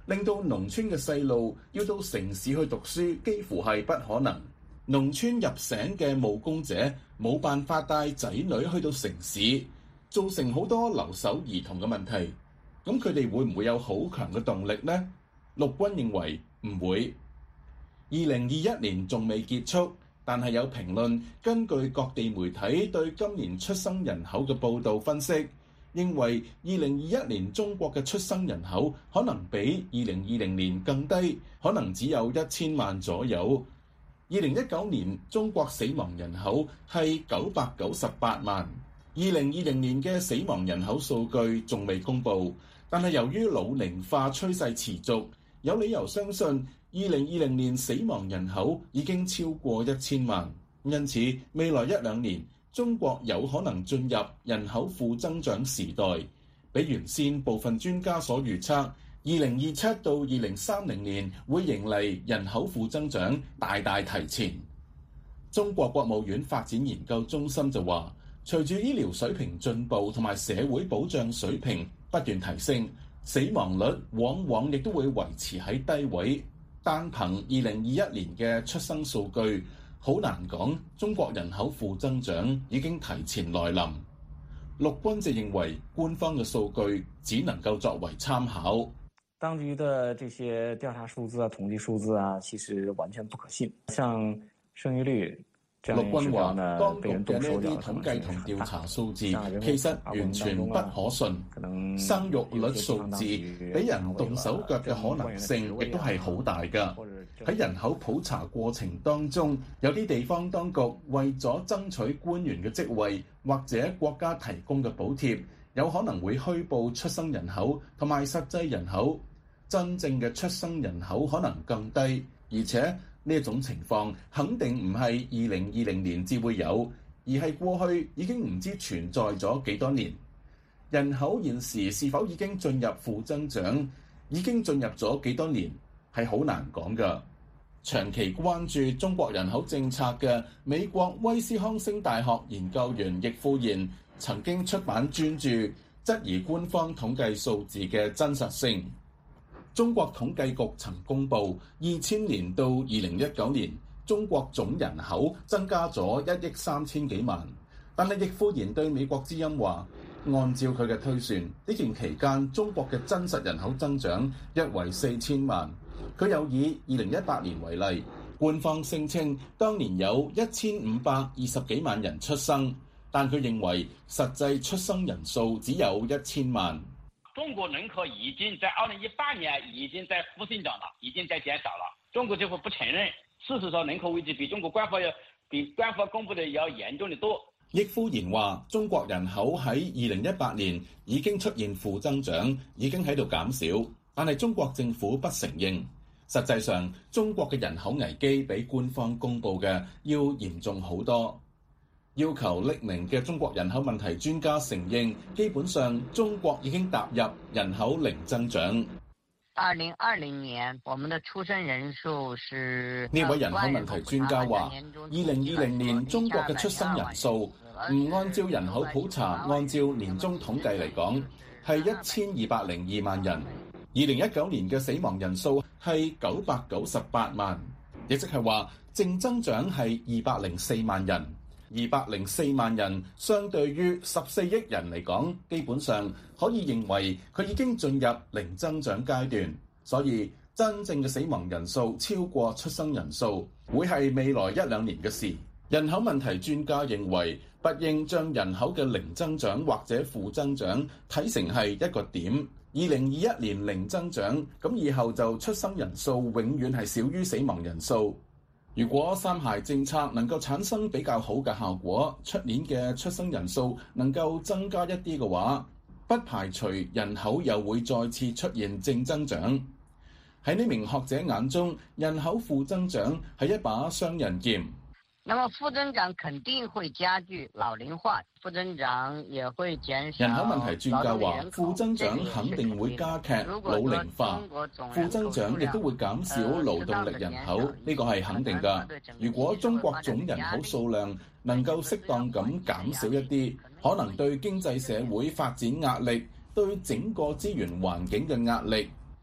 令到農村嘅細路要到城市去讀書幾乎係不可能。農村入省嘅務工者冇辦法帶仔女去到城市，造成好多留守兒童嘅問題。咁佢哋會唔會有好強嘅動力呢？陸軍認為唔會。2021年仲未結束，但係有評論根據各地媒體對今年出生人口嘅報導分析，認為2021年中國嘅出生人口可能比2020年更低，可能只有1000萬左右。2019年中國死亡人口係998萬。2020年嘅死亡人口數據仲未公布，但係由於老齡化趨勢持續，有理由相信2020年死亡人口已經超過1000萬。因此，未來1-2年，中國有可能進入人口負增長時代，比原先部分專家所預測2027到2030年會迎嚟人口負增長大大提前。中國國務院發展研究中心就話，隨住醫療水平進步同埋社會保障水平不斷提升，死亡率往往亦都會維持喺低位。單憑2021年嘅出生數據，好難講中國人口負增長已經提前來臨。陸軍就認為官方嘅數據只能夠作為參考。 當局的這些調查數字啊、統計數字啊，其實完全不可信。像生育率， 陸軍話當局嘅呢啲統計同調查數字其實完全不可信。生育率數字俾人動手腳嘅可能性亦都係好大㗎。喺人口普查過程當中，有啲地方當局為咗爭取官員嘅職位或者國家提供嘅補貼，有可能會虛報出生人口同埋實際人口。真正嘅出生人口可能更低，而且呢一種情況肯定唔係2020年至會有，而係過去已經唔知存在咗幾多年。人口現時是否已經進入負增長，已經進入咗幾多年，係好難講㗎。長期關注中國人口政策嘅美國威斯康星大學研究員易富賢曾經出版專著，質疑官方統計數字嘅真實性。中國統計局曾公布2000年到2019年中國總人口增加咗1億3000幾萬，但係易富賢對美國之音話，按照佢嘅推算，呢段期間中國嘅真實人口增長約為4000萬。佢又以2018年為例，官方聲稱當年有1520幾萬人出生，但佢認為實際出生人數只有1000萬。 中國人口已經在2018年已經在負增長了，已經在減少了。中國政府不承認，事實上人口危機比官方公布的要嚴重得多。 易富賢話：中國人口喺2018年已經出現負增長，已經喺度減少，但係中國政府不承認。實際上，中國嘅人口危機比官方公布嘅要嚴重好多。要求匿名嘅中國人口問題專家承認，基本上中國已經踏入人口零增長。 2020年，我們的出生人數是呢位人口問題專家話，2020年中國嘅出生人數唔按照人口普查，按照年終統計嚟講係1202萬人。2019年嘅死亡人數係998萬，亦即係話淨增長係204萬人。204萬人相對於14億人嚟講，基本上可以認為佢已經進入零增長階段，所以真正嘅死亡人數超過出生人數，會係未來1-2年嘅事。人口問題專家認為，不應將人口嘅零增長或者負增長睇成係一個點。2021年零增長，咁以後就出生人數永遠係少於死亡人數。如果三孩政策能夠產生比較好嘅效果，出年嘅出生人數能夠增加一啲嘅話，不排除人口又會再次出現正增長。喺呢名學者眼中，人口負增長係一把雙刃劍。 那麼負增長肯定會加劇老齡化，負增長也會減少。 人口問題專家話，負增長肯定會加劇老齡化，負增長亦都會減少勞動力人口，呢個係肯定㗎。如果中國總人口數量能夠適當咁減少一啲，可能對經濟社會發展壓力、對整個資源環境嘅壓力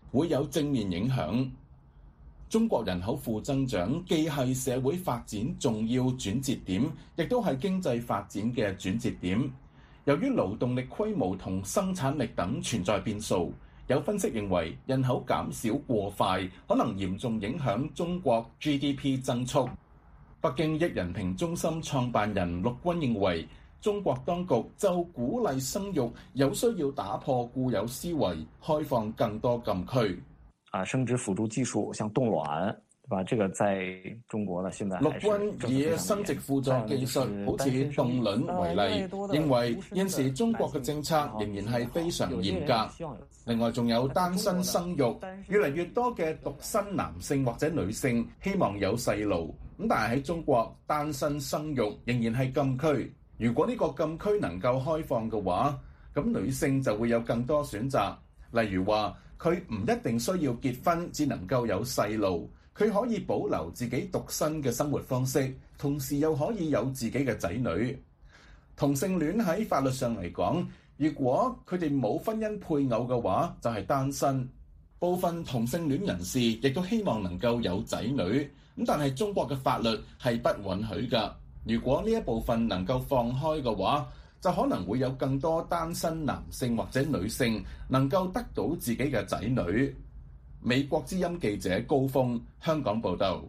會有正面影響。中國人口負增長既係社會發展重要轉折點，亦都係經濟發展嘅轉折點。由於勞動力規模同生產力等存在變數，有分析認為人口減少過快，可能嚴重影響中國 GDP 增速。北京益人評中心創辦人陸軍認為，中國當局就鼓勵生育，有需要打破固有思維，開放更多禁區。 生殖輔助技術，像凍卵，對吧？這個在中國呢，現在陸軍以生殖輔助技術，好似凍卵為例，認為現時中國嘅政策仍然係非常嚴格。另外，仲有單身生育，越嚟越多嘅獨身男性或者女性希望有細路，咁但係喺中國單身生育仍然係禁區。如果呢個禁區能夠開放嘅話，咁女性就會有更多選擇，例如話，佢唔一定需要結婚，只能夠有細路，佢可以保留自己獨身嘅生活方式，同時又可以有自己嘅仔女。同性戀喺法律上嚟講，如果佢哋冇婚姻配偶嘅話，就係單身。部分同性戀人士亦都希望能夠有仔女，咁但係中國嘅法律係不允許㗎。如果呢一部分能夠放開嘅話，就可能會有更多單身男性或者女性能夠得到自己嘅仔女。美國之音記者高峰，香港報導。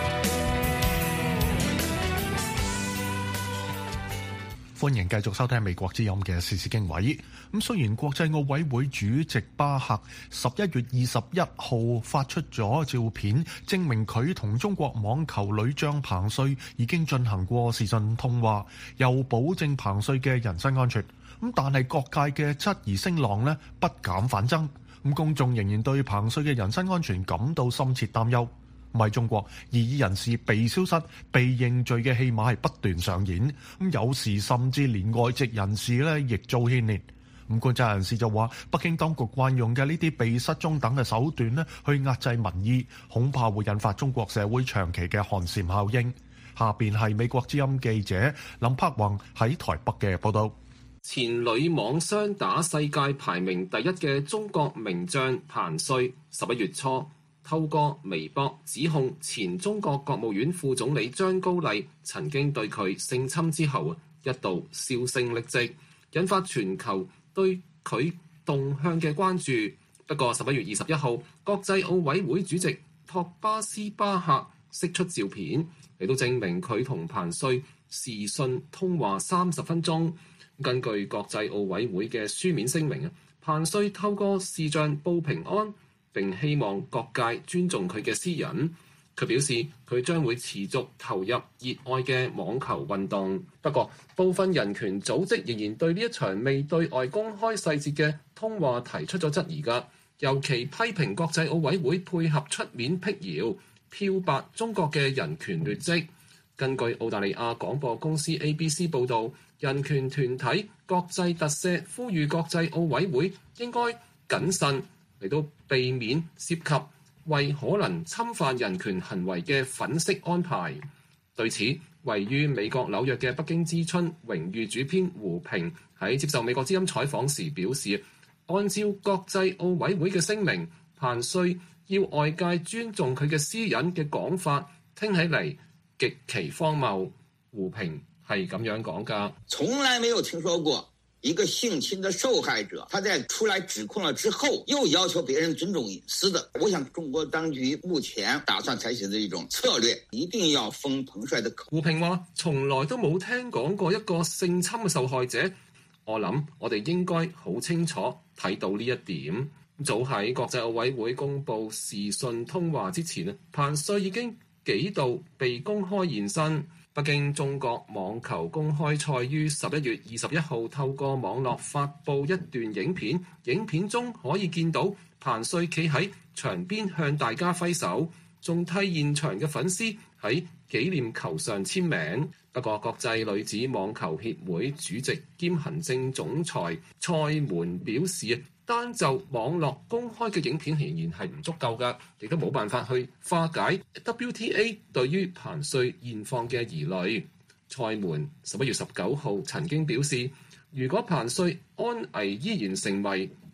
歡迎繼續收聽美國之音嘅時事經緯。咁雖然國際奧委會主席巴赫11月21號發出咗照片，證明佢同中國網球女將彭帥已經進行過視訊通話，又保證彭帥嘅人身安全。咁但係各界嘅質疑聲浪呢不減反增，咁公眾仍然對彭帥嘅人身安全感到深切擔憂。喺中國，異議人士被消失、被認罪嘅戲碼係不斷上演，咁有時甚至連外籍人士呢亦遭牽連。咁觀察人士就話，北京當局慣用嘅呢啲被失蹤等嘅手段呢，去壓制民意，恐怕會引發中國社會長期嘅寒蟬效應。下邊係美國之音記者林柏宏喺台北嘅報道。 前女網雙打世界排名第一嘅中國名將彭帥11月初透過微博指控前中國國務院副總理張高麗曾經對佢性侵之後，一度銷聲匿跡，引發全球對佢動向嘅關注。不過11月21號，國際奧委會主席托巴斯巴赫釋出照片，嚟到證明佢同彭帥視訊通話30分鐘。根據國際奧委會嘅書面聲明，彭帥透過視像報平安，並希望各界尊重佢嘅私隱。佢表示佢將會持續投入熱愛嘅網球運動。不過，部分人權組織仍然對呢一場未對外公開細節嘅通話提出咗質疑㗎，尤其批評國際奧委會配合出面闢謠，漂白中國嘅人權劣跡。根據澳大利亞廣播公司 ABC 報導，人權團體國際特赦呼籲國際奧委會應該謹慎嚟到避免涉及為可能侵犯人權行為嘅粉飾安排。對此，位於美國紐約嘅北京之春榮譽主編胡平喺接受美國之音採訪時表示，按照國際奧委會嘅聲明，彭帥要外界尊重佢嘅私隱嘅講法，聽起嚟極其荒謬。胡平係咁樣講㗎， 從來沒有聽說過一個性侵的受害者，他在出來指控了之後，又要求別人尊重隱私的。我想中國當局目前打算採取的一種策略，一定要封彭帥的口。 胡平話：從來都冇聽講過一個性侵嘅受害者。我諗我哋應該好清楚睇到呢一點。早喺國際奧委會公佈視訊通話之前，彭帥已經幾度被公開現身。北京中國網球公開賽於11月21號透過網絡發布一段影片，影片中可以見到彭帥企喺場邊向大家揮手，仲替現場嘅粉絲喺紀念球上簽名。不過，國際女子網球協會主席兼行政總裁蔡門表示，單就網絡公開嘅影片仍然係唔足夠㗎，亦都冇辦法去化解 WTA 對於彭帥現況嘅疑慮。蔡門11月19號曾經表示，如果彭帥安危依然成為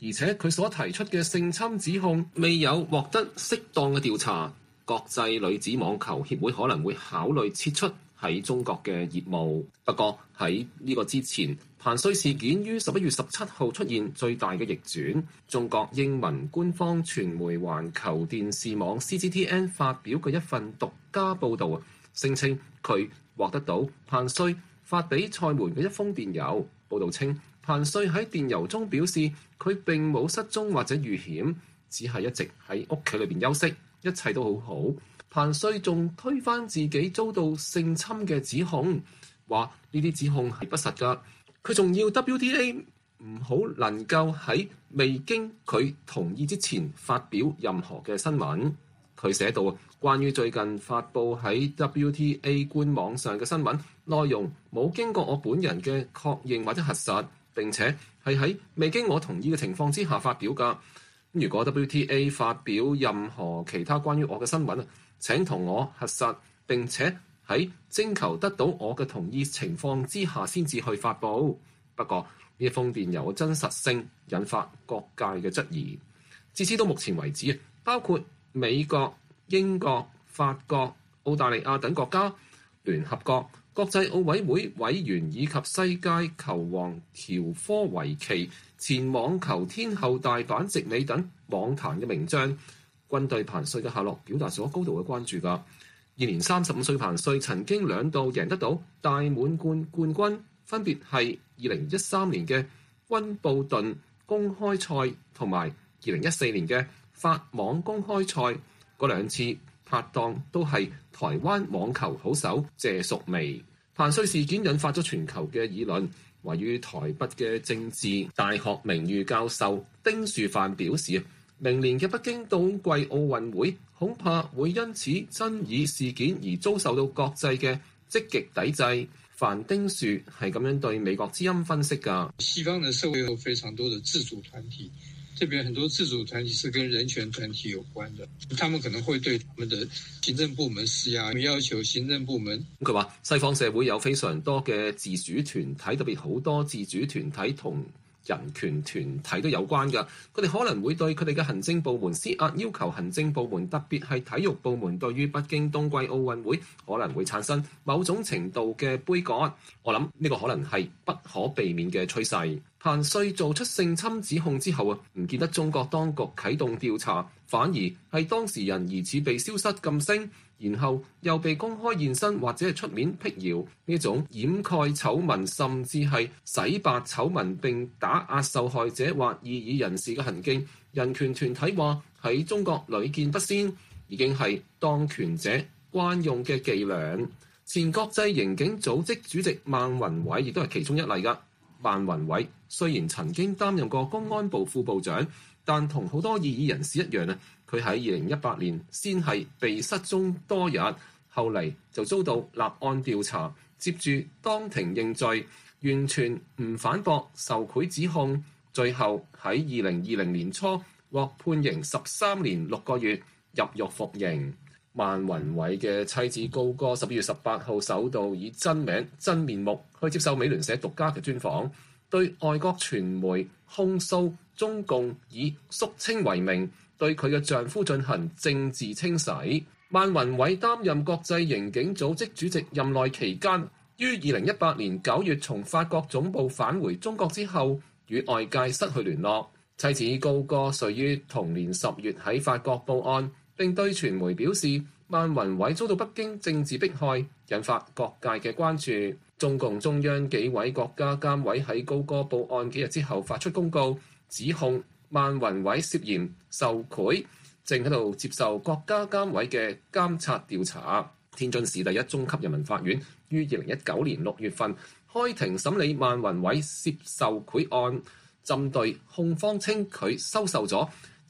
而且佢所提出嘅性侵指控未有獲得適當嘅調查，國際女子網球協會可能會考慮撤出喺中國嘅業務。不過喺呢個之前，彭帥事件於11月17號出現最大嘅逆轉。中國英文官方傳媒環球電視網 CGTN 發表嘅一份獨家報導，聲稱佢獲得到彭帥發俾蔡門嘅一封電郵。報導稱，彭帥喺電郵中表示佢並冇失蹤或者遇險，只係一直喺屋企裏邊休息，一切都好好。彭帥仲推翻自己遭到性侵嘅指控，話呢啲指控係不實㗎。佢仲要 WTA 唔好能夠喺未經佢同意之前發表任何嘅新聞。佢寫到，關於最近發布喺 WTA 官網上嘅新聞內容，冇經過我本人嘅確認或者核實，並且係喺未經我同意嘅情況之下發表㗎。如果 WTA 發表任何其他關於我嘅新聞，請同我核實，並且喺徵求得到我嘅同意情況之下先至去發布。不過呢一封電郵嘅真實性引發各界嘅質疑。截至到目前為止，包括美國、英國、法國、澳大利亞等國家、聯合國、國際奧委會委員以及世界球王喬科維奇、前網球天后大坂直美等網壇嘅名將，均對彭帥嘅下落表達咗高度嘅關注㗎。現年35歲彭帥曾經兩度贏得到大滿貫冠軍，分別係2013年嘅溫布頓公開賽同埋2014年嘅法網公開賽。嗰兩次拍檔都係台灣網球好手謝淑薇。彭帥事件引發咗全球嘅議論。位於台北嘅政治大學名譽教授丁樹範表示，明年嘅北京冬季奧運會恐怕會因此爭議事件而遭受到國際嘅積極抵制。范丁樹係咁樣對美國之音分析㗎。 西方嘅社會有非常多的自主團體，這邊很多自主團體是跟人權團體有關的，他們可能會對他們的行政部門施壓，要求行政部門。 佢話西方社會有非常多嘅自主團體，特別好多自主團體同人權團體都有關㗎，佢哋可能會對佢哋嘅行政部門施壓，要求行政部門，特別係體育部門，對於北京冬季奧運會可能會產生某種程度嘅杯葛。我諗呢個可能係不可避免嘅趨勢。彭帥做出性侵指控之後唔見得中國當局啟動調查，反而係當事人疑似被消失禁聲，然後又被公開現身或者係出面闢謠，呢種掩蓋醜聞甚至係洗白醜聞並打壓受害者或異議人士嘅行徑，人權團體話喺中國屢見不鮮，已經係當權者慣用嘅伎倆。前國際刑警組織主席孟宏偉亦都係其中一例㗎。孟宏偉雖然曾經擔任過公安部副部長，但同好多異議人士一樣佢喺2018年先係被失蹤多日，後嚟就遭到立案調查，接住當庭認罪，完全唔反駁受賄指控，最後喺2020年初獲判刑13年6個月入獄服刑。孟宏偉嘅妻子高歌11月18號首度以真名真面目去接受美聯社獨家嘅專訪，對外國傳媒控訴中共以肅清為名對佢嘅丈夫進行政治清洗。孟宏偉擔任國際刑警組織主席任內期間，於2018年9月從法國總部返回中國之後，與外界失去聯絡。妻子高歌遂於同年10月喺法國報案，並對傳媒表示孟宏偉遭到北京政治迫害，引發各界嘅關注。中共中央紀委國家監委喺高歌報案幾日之後發出公告，指控孟宏偉涉嫌受賄，正喺度接受國家監委嘅監察調查。天津市第一中級人民法院於2019年6月份開庭審理孟宏偉涉受賄案，針對控方稱佢收受咗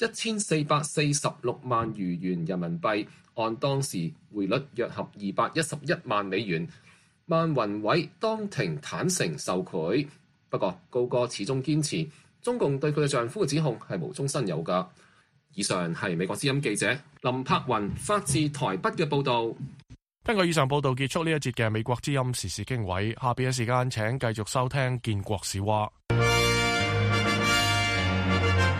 1446萬餘元人民幣，按當時匯率約合211萬美元。孟宏偉當庭坦承受賄，不過高歌始終堅持中共對佢嘅丈夫嘅指控係無中生有㗎。以上係美國之音記者林柏雲發自台北嘅報導。 根據以上報導結束呢一節嘅美國之音時事經緯，下邊嘅時間請繼續收聽建國史話。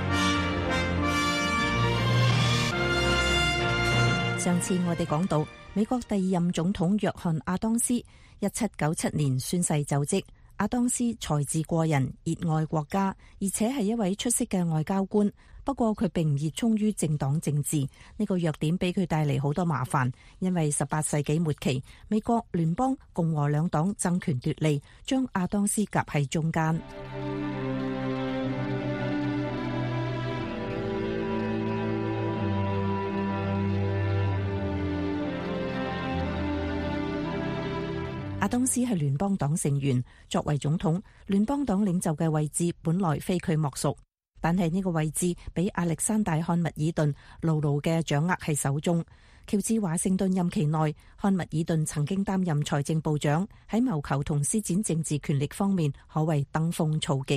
上次我哋講到，美國第二任總統約翰亞當斯1797年宣誓就職。亞當斯才智過人，熱愛國家，而且係一位出色嘅外交官。不過佢並唔熱衷於政黨政治，呢個弱點俾佢帶嚟好多麻煩。因為18世紀末期，美國聯邦共和兩黨爭權奪利，將亞當斯夾喺中間。亞當斯係聯邦黨成員，作為總統，聯邦黨領袖嘅位置本來非佢莫屬，但係呢個位置俾亞歷山大漢密爾頓牢牢嘅掌握喺手中。喬治華盛頓任期內，漢密爾頓曾經擔任財政部長，喺謀求同施展政治權力方面可謂登峰造極。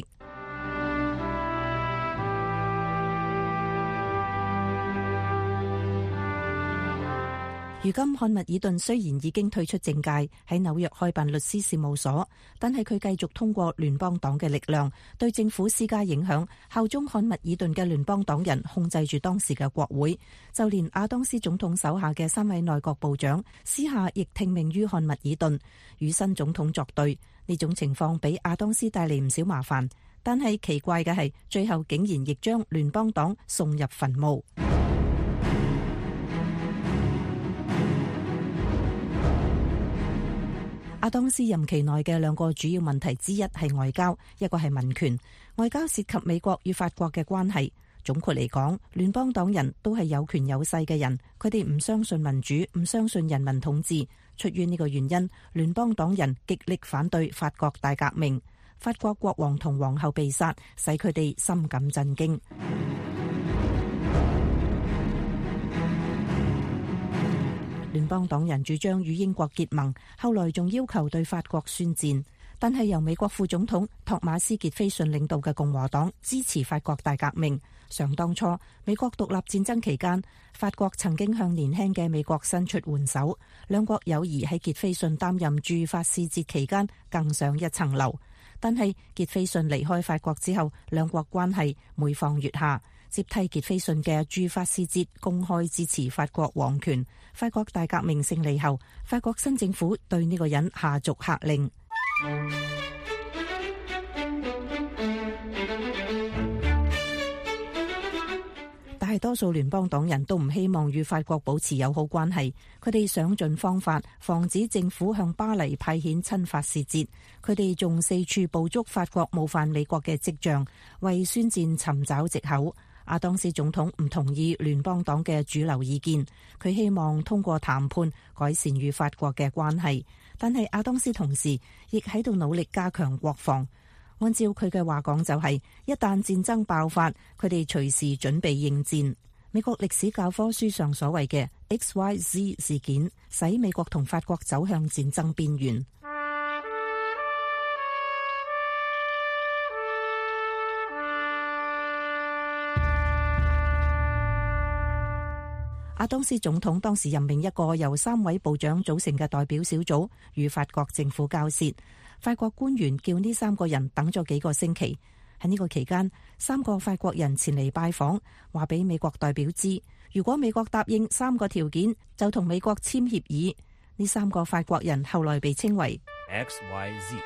如今漢密爾頓雖然已經退出政界，喺紐約開辦律師事務所，但係佢繼續通過聯邦黨嘅力量對政府施加影響，效忠漢密爾頓嘅聯邦黨人控制住當時嘅國會，就連亞當斯總統手下嘅3位內閣部長私下亦聽命於漢密爾頓，與新總統作對。呢種情況俾亞當斯帶嚟唔少麻煩，但係奇怪嘅係，最後竟然亦將聯邦黨送入墳墓。亞當斯任期內嘅兩個主要問題之一係外交，一個係民權。外交涉及美國與法國嘅關係。總括嚟講，聯邦黨人都係有權有勢嘅人，佢哋唔相信民主，唔相信人民統治。出於呢個原因，聯邦黨人極力反對法國大革命。法國國王同皇后被殺，使佢哋深感震驚。聯邦黨人主張與英國結盟，後來仲要求對法國宣戰，但係由美國副總統托馬斯傑菲遜領導嘅共和黨支持法國大革命。想當初美國獨立戰爭期間，法國曾經向年輕嘅美國伸出援手，兩國友誼喺傑菲遜擔任駐法使節期間更上一層樓。但係傑菲遜離開法國之後，兩國關係每況愈下。接替傑菲遜嘅駐法使節公開支持法國皇權。法國大革命勝利後，法國新政府對呢個人下逐客令。大多數聯邦黨人都唔希望與法國保持友好關係，佢哋想盡方法防止政府向巴黎派遣親法使節。佢哋仲四處捕捉法國冒犯美國嘅跡象，為宣戰尋找藉口。亞當斯總統唔同意聯邦黨嘅主流意見，佢希望通過談判改善與法國嘅關係，但係亞當斯同時亦喺度努力加強國防。按照佢嘅話講，就係一旦戰爭爆發，佢哋隨時準備應戰。美國歷史教科書上所謂嘅 XYZ 事件，使美國同法國走向戰爭邊緣。亞當斯總統當時任命一個由3位部長組成嘅代表小組，與法國政府交涉。法國官員叫呢3個人等咗幾個星期。喺呢個期間，3個法國人前嚟拜訪，話俾美國代表知，如果美國答應3個條件，就同美國簽協議。呢3個法國人後來被稱為 XYZ。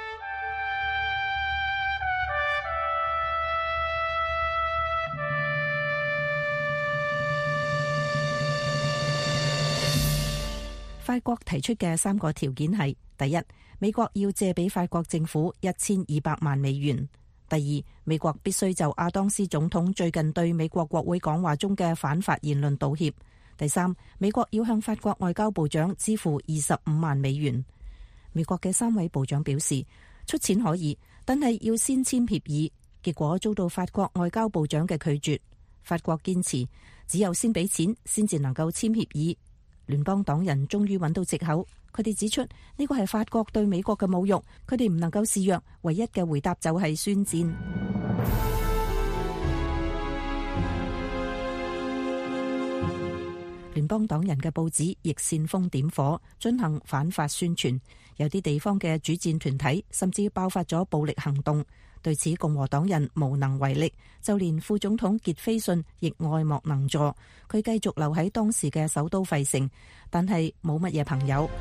法國提出嘅3個條件係：第一，美國要借俾法國政府1200萬美元；第二，美國必須就亞當斯總統最近對美國國會講話中嘅反法言論道歉；第三，美國要向法國外交部長支付25萬美元。美國嘅3位部長表示出錢可以，但係要先簽協議，結果遭到法國外交部長嘅拒絕。法國堅持只有先俾錢先至能夠簽協議。聯邦黨人終於揾到藉口，佢哋指出呢個係法國對美國嘅侮辱，佢哋唔能夠示弱，唯一嘅回答就係宣戰。聯邦黨人嘅報紙亦煽風點火，進行反法宣傳，有啲地方嘅主戰團體甚至爆發咗暴力行動。 對此共和黨人無能為力，就連副總統傑菲遜亦愛莫能助。佢繼續留喺當時嘅首都費城，但係冇乜嘢朋友。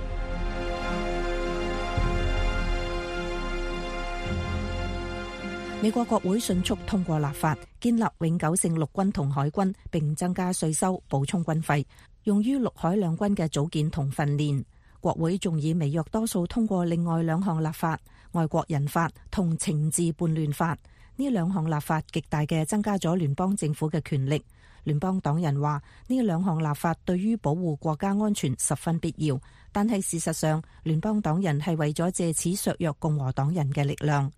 美國國會迅速通過立法，建立永久性陸軍同海軍，並增加稅收，補充軍費，用於陸海兩軍嘅組建同訓練。國會仲以微弱多數通過另外兩項立法，外國人法同懲治叛亂法。呢兩項立法極大嘅增加咗聯邦政府嘅權力。聯邦黨人話呢兩項立法對於保護國家安全十分必要，但係事實上，聯邦黨人係為咗借此削弱共和黨人嘅力量。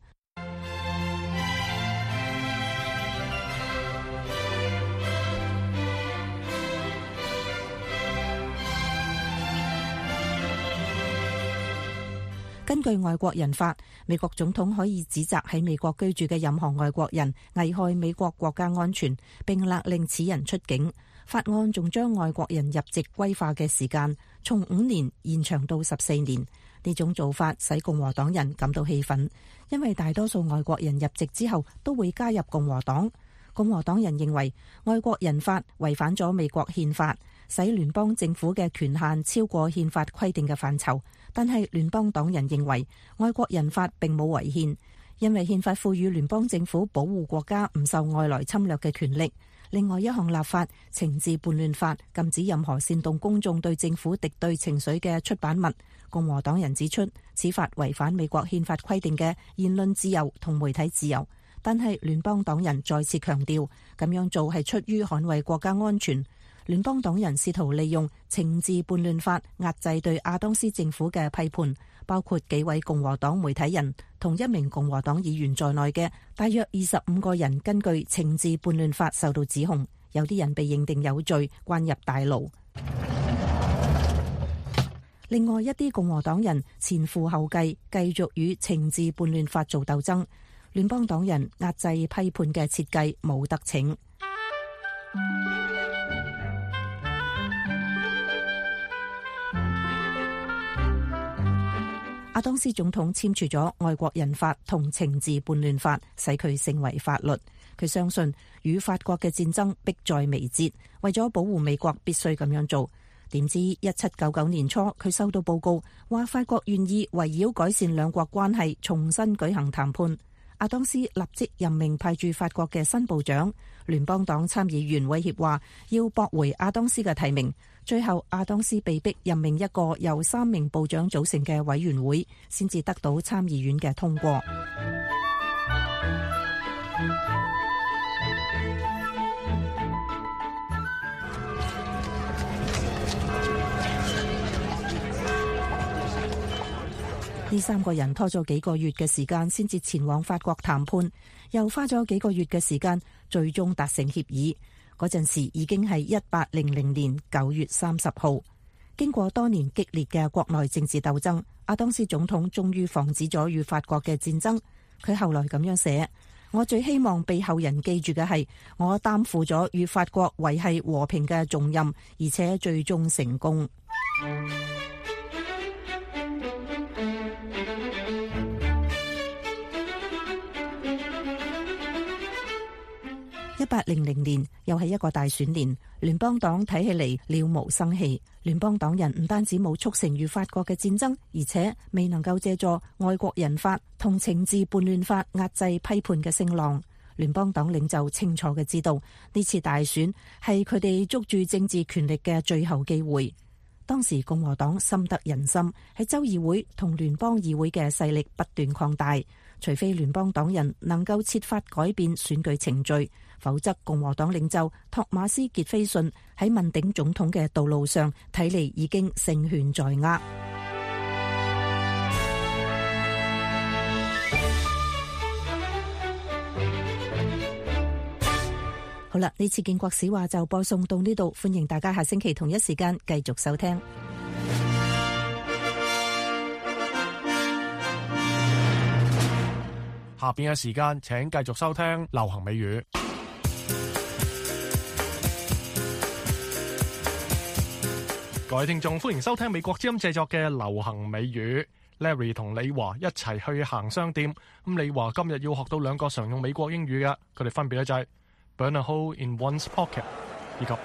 根據外國人法，美國總統可以指責喺美國居住嘅任何外國人危害美國國家安全，並勒令此人出境。法案仲將外國人入籍歸化嘅時間從5年延長到14年。呢種做法使共和黨人感到氣憤，因為大多數外國人入籍之後都會加入共和黨。共和黨人認為外國人法違反咗美國憲法，使聯邦政府嘅權限超過憲法規定嘅範疇。但係聯邦黨人認為外國人法並冇違憲，因為憲法賦予聯邦政府保護國家唔受外來侵略嘅權力。另外一項立法懲治叛亂法禁止任何煽動公眾對政府敵對情緒嘅出版物。共和黨人指出此法違反美國憲法規定嘅言論自由同媒體自由，但係聯邦黨人再次強調咁樣做係出於捍衛國家安全。聯邦黨人試圖利用懲治叛亂法壓制對亞當斯政府嘅批判，包括幾位共和黨媒體人同1名共和黨議員在內嘅大約25個人，根據懲治叛亂法受到指控，有啲人被認定有罪，關入大牢。另外一啲共和黨人前赴後繼，繼續與懲治叛亂法做鬥爭。聯邦黨人壓制批判嘅設計冇得逞。亞當斯總統簽署咗外國人法同懲治叛亂法，使佢成為法律。佢相信與法國嘅戰爭迫在眉睫，為咗保護美國必須咁樣做。點知1799年初，佢收到報告話法國願意圍繞改善兩國關係重新舉行談判。亞當斯立即任命派駐法國嘅新部長。聯邦黨參議員威脅話要駁回亞當斯嘅提名。最後亞當斯被迫任命一個由3名部長組成嘅委員會，先至得到參議院嘅通過。呢3個人拖咗幾個月嘅時間先至前往法國談判，又花咗幾個月嘅時間，最終達成協議。嗰陣時已經係1800年9月30號。經過多年激烈嘅國內政治鬥爭，亞當斯總統終於防止咗與法國嘅戰爭。佢後來咁樣寫：我最希望被後人記住嘅係，我擔負咗與法國維繫和平嘅重任，而且最終成功。1800年又係一個大選年，聯邦黨睇起嚟了無生氣。聯邦黨人唔單止冇促成與法國嘅戰爭，而且未能夠借助外國人法同懲治叛亂法壓制批判嘅聲浪。聯邦黨領袖清楚嘅知道，呢次大選係佢哋捉住政治權力嘅最後機會。當時共和黨深得人心，喺州議會同聯邦議會嘅勢力不斷擴大。除非聯邦黨人能夠設法改變選舉程序，否則共和黨領袖托馬斯傑菲遜喺問鼎總統嘅道路上，睇嚟已經勝券在握。好啦，呢次建國史話就播送到呢度，歡迎大家下星期同一時間繼續收聽。 下邊嘅時間請繼續收聽流行美語。各位聽眾，歡迎收聽美國之音製作嘅流行美語。 Larry 同李華一齊去行商店。咁李華今日要學到2個常用美國英語嘅，佢哋分別咧就係 burn a hole in one's pocket 以及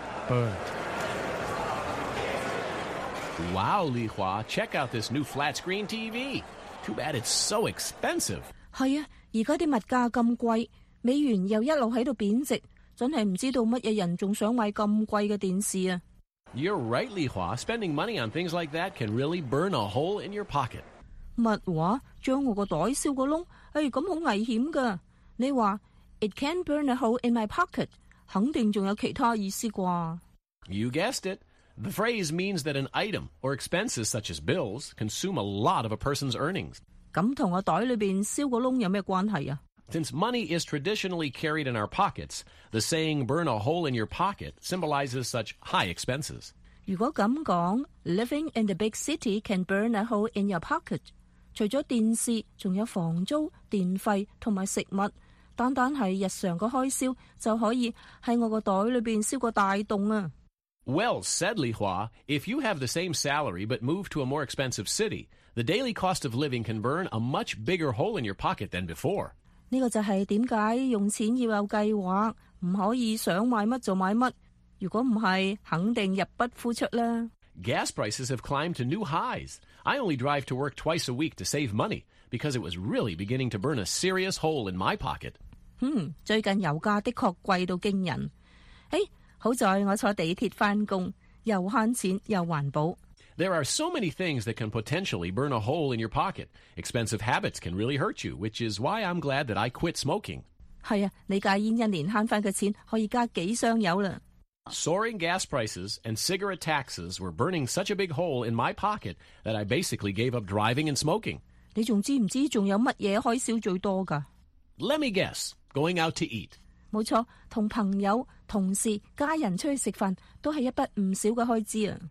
burn。Wow, Li Hua, check out this new flat-screen TV. Too bad it's so expensive. 係啊，而家啲物價咁貴，美元又一路喺度貶值，真係唔知道乜嘢人仲想買咁貴嘅電視啊！ You're right, Li Hua. Spending money on things like that can really burn a hole in your pocket. 乜話？將我個袋燒個窿？咁好危險噶！你話 It can burn a hole in my pocket， 肯定仲有其他意思啩 ？You guessed it. The phrase means that an item or expenses such as bills consume a lot of a person's earnings. 咁同我袋裏邊燒個窿有咩關係啊？ Since money is traditionally carried in our pockets, the saying burn a hole in your pocket symbolizes such high expenses. 如果咁講 ，living in the big city can burn a hole in your pocket。除咗電視，仲有房租、電費同埋食物，單單係日常嘅開銷就可以喺我個袋裏邊燒個大洞啊！ Well said, Li Hua. If you have the same salary but move to a more expensive city, the daily cost of living can burn a much bigger hole in your pocket than before. 呢個就係點解用錢要有計劃，唔可以想買乜就買乜。如果唔係，肯定入不敷出啦。 Gas prices have climbed to new highs. I only drive to work twice a week to save money because it was really beginning to burn a serious hole in my pocket. 最近油價的確貴到驚人。好在我坐地鐵返工，又慳錢又環保。 There are so many things that can potentially burn a hole in your pocket. Expensive habits can really hurt you, which is why I'm glad that I quit smoking. 係啊，你戒煙1年慳返嘅錢可以加幾箱油啦。 Soaring gas prices and cigarette taxes were burning such a big hole in my pocket that I basically gave up driving and smoking. 你仲知唔知仲有乜嘢開銷最多㗎？ Let me guess. Going out to eat. 冇錯，同朋友、同事、家人出去食飯都係一筆唔少嘅開支啊！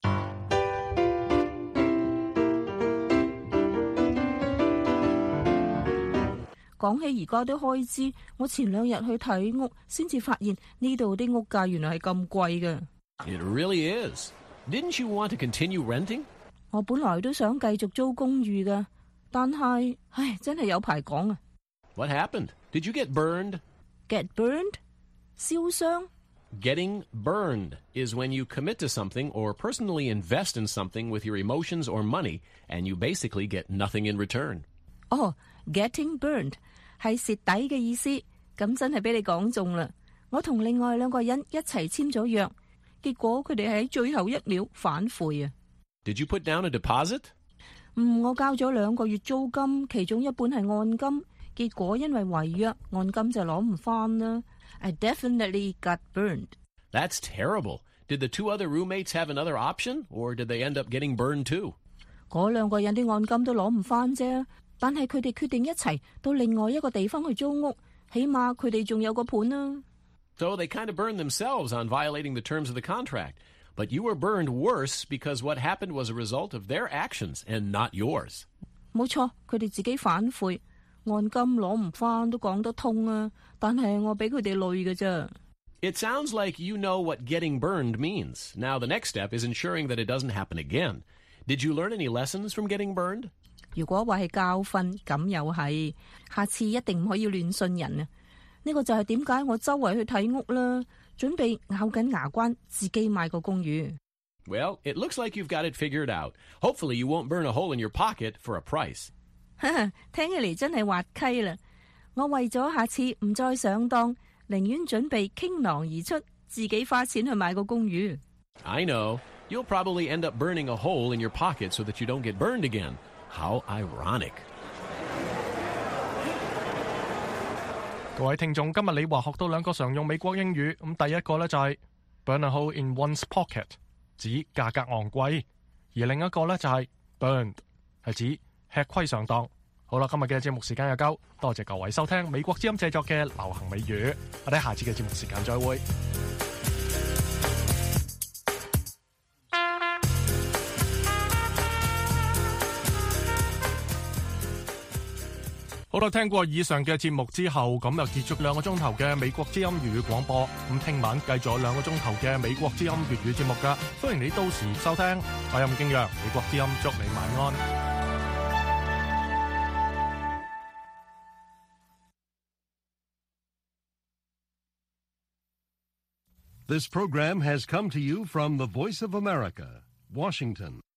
講起而家啲開支，我前2日去睇屋，先至發現呢度啲屋價原來係咁貴嘅。 It really is. Didn't you want to continue renting? 我本來都想繼續租公寓嘅，但係，真係有排講啊！ What happened? Did you get burned? Get burned? 燒傷? Getting burned is when you commit to something or personally invest in something with your emotions or money, and you basically get nothing in return. Getting burned 係蝕底嘅意思，咁真係俾你講中啦！我同另外2個人一齊簽咗約，結果佢哋喺最後1秒反悔啊！ Did you put down a deposit? 我交咗2個月租金，其中一半係按金，結果因為違約，按金就攞唔返啦。I definitely got burned. That's terrible. Did the 2 other roommates have another option, or did they end up getting burned too? 嗰2個人啲按金都攞唔返啫，但係佢哋決定一齊到另外一個地方去租屋，起碼佢哋仲有個盤啊。 So they kind of burned themselves on violating the terms of the contract. But you were burned worse because what happened was a result of their actions and not yours. 冇錯，佢哋自己反悔，按金攞唔返都講得通啊，但係我俾佢哋累嘅啫。 It sounds like you know what getting burned means. Now the next step is ensuring that it doesn't happen again. Did you learn any lessons from getting burned? 如果話係教訓，咁又係，下次一定唔可以亂信人啊！呢個就係點解我周圍去睇屋啦，準備咬緊牙關自己買個公寓。 Well, it looks like you've got it figured out. Hopefully you won't burn a hole in your pocket for a price. 聽起嚟真係滑稽啦！我為咗下次唔再上當，寧願準備傾囊而出，自己花錢去買個公寓。 I know. You'll probably end up burning a hole in your pocket so that you don't get burned again. How ironic. 各位聽眾，今日你話學到2個常用美國英語，咁第一個呢就係 burn a hole in one's pocket， 指價格昂貴，而另一個呢就係 burned， 係指吃虧上當。好啦，今日嘅節目時間又夠，多謝各位收聽美國之音製作嘅流行美語，我哋下次嘅節目時間再會。好啦，聽過以上嘅節目之後，咁就結束2個鐘頭嘅美國之音粵語廣播。咁聽晚繼續有2個鐘頭嘅美國之音粵語節目㗎，歡迎你到時收聽。我係任敬陽，美國之音祝你晚安。 This program has come to you from the Voice of America, Washington.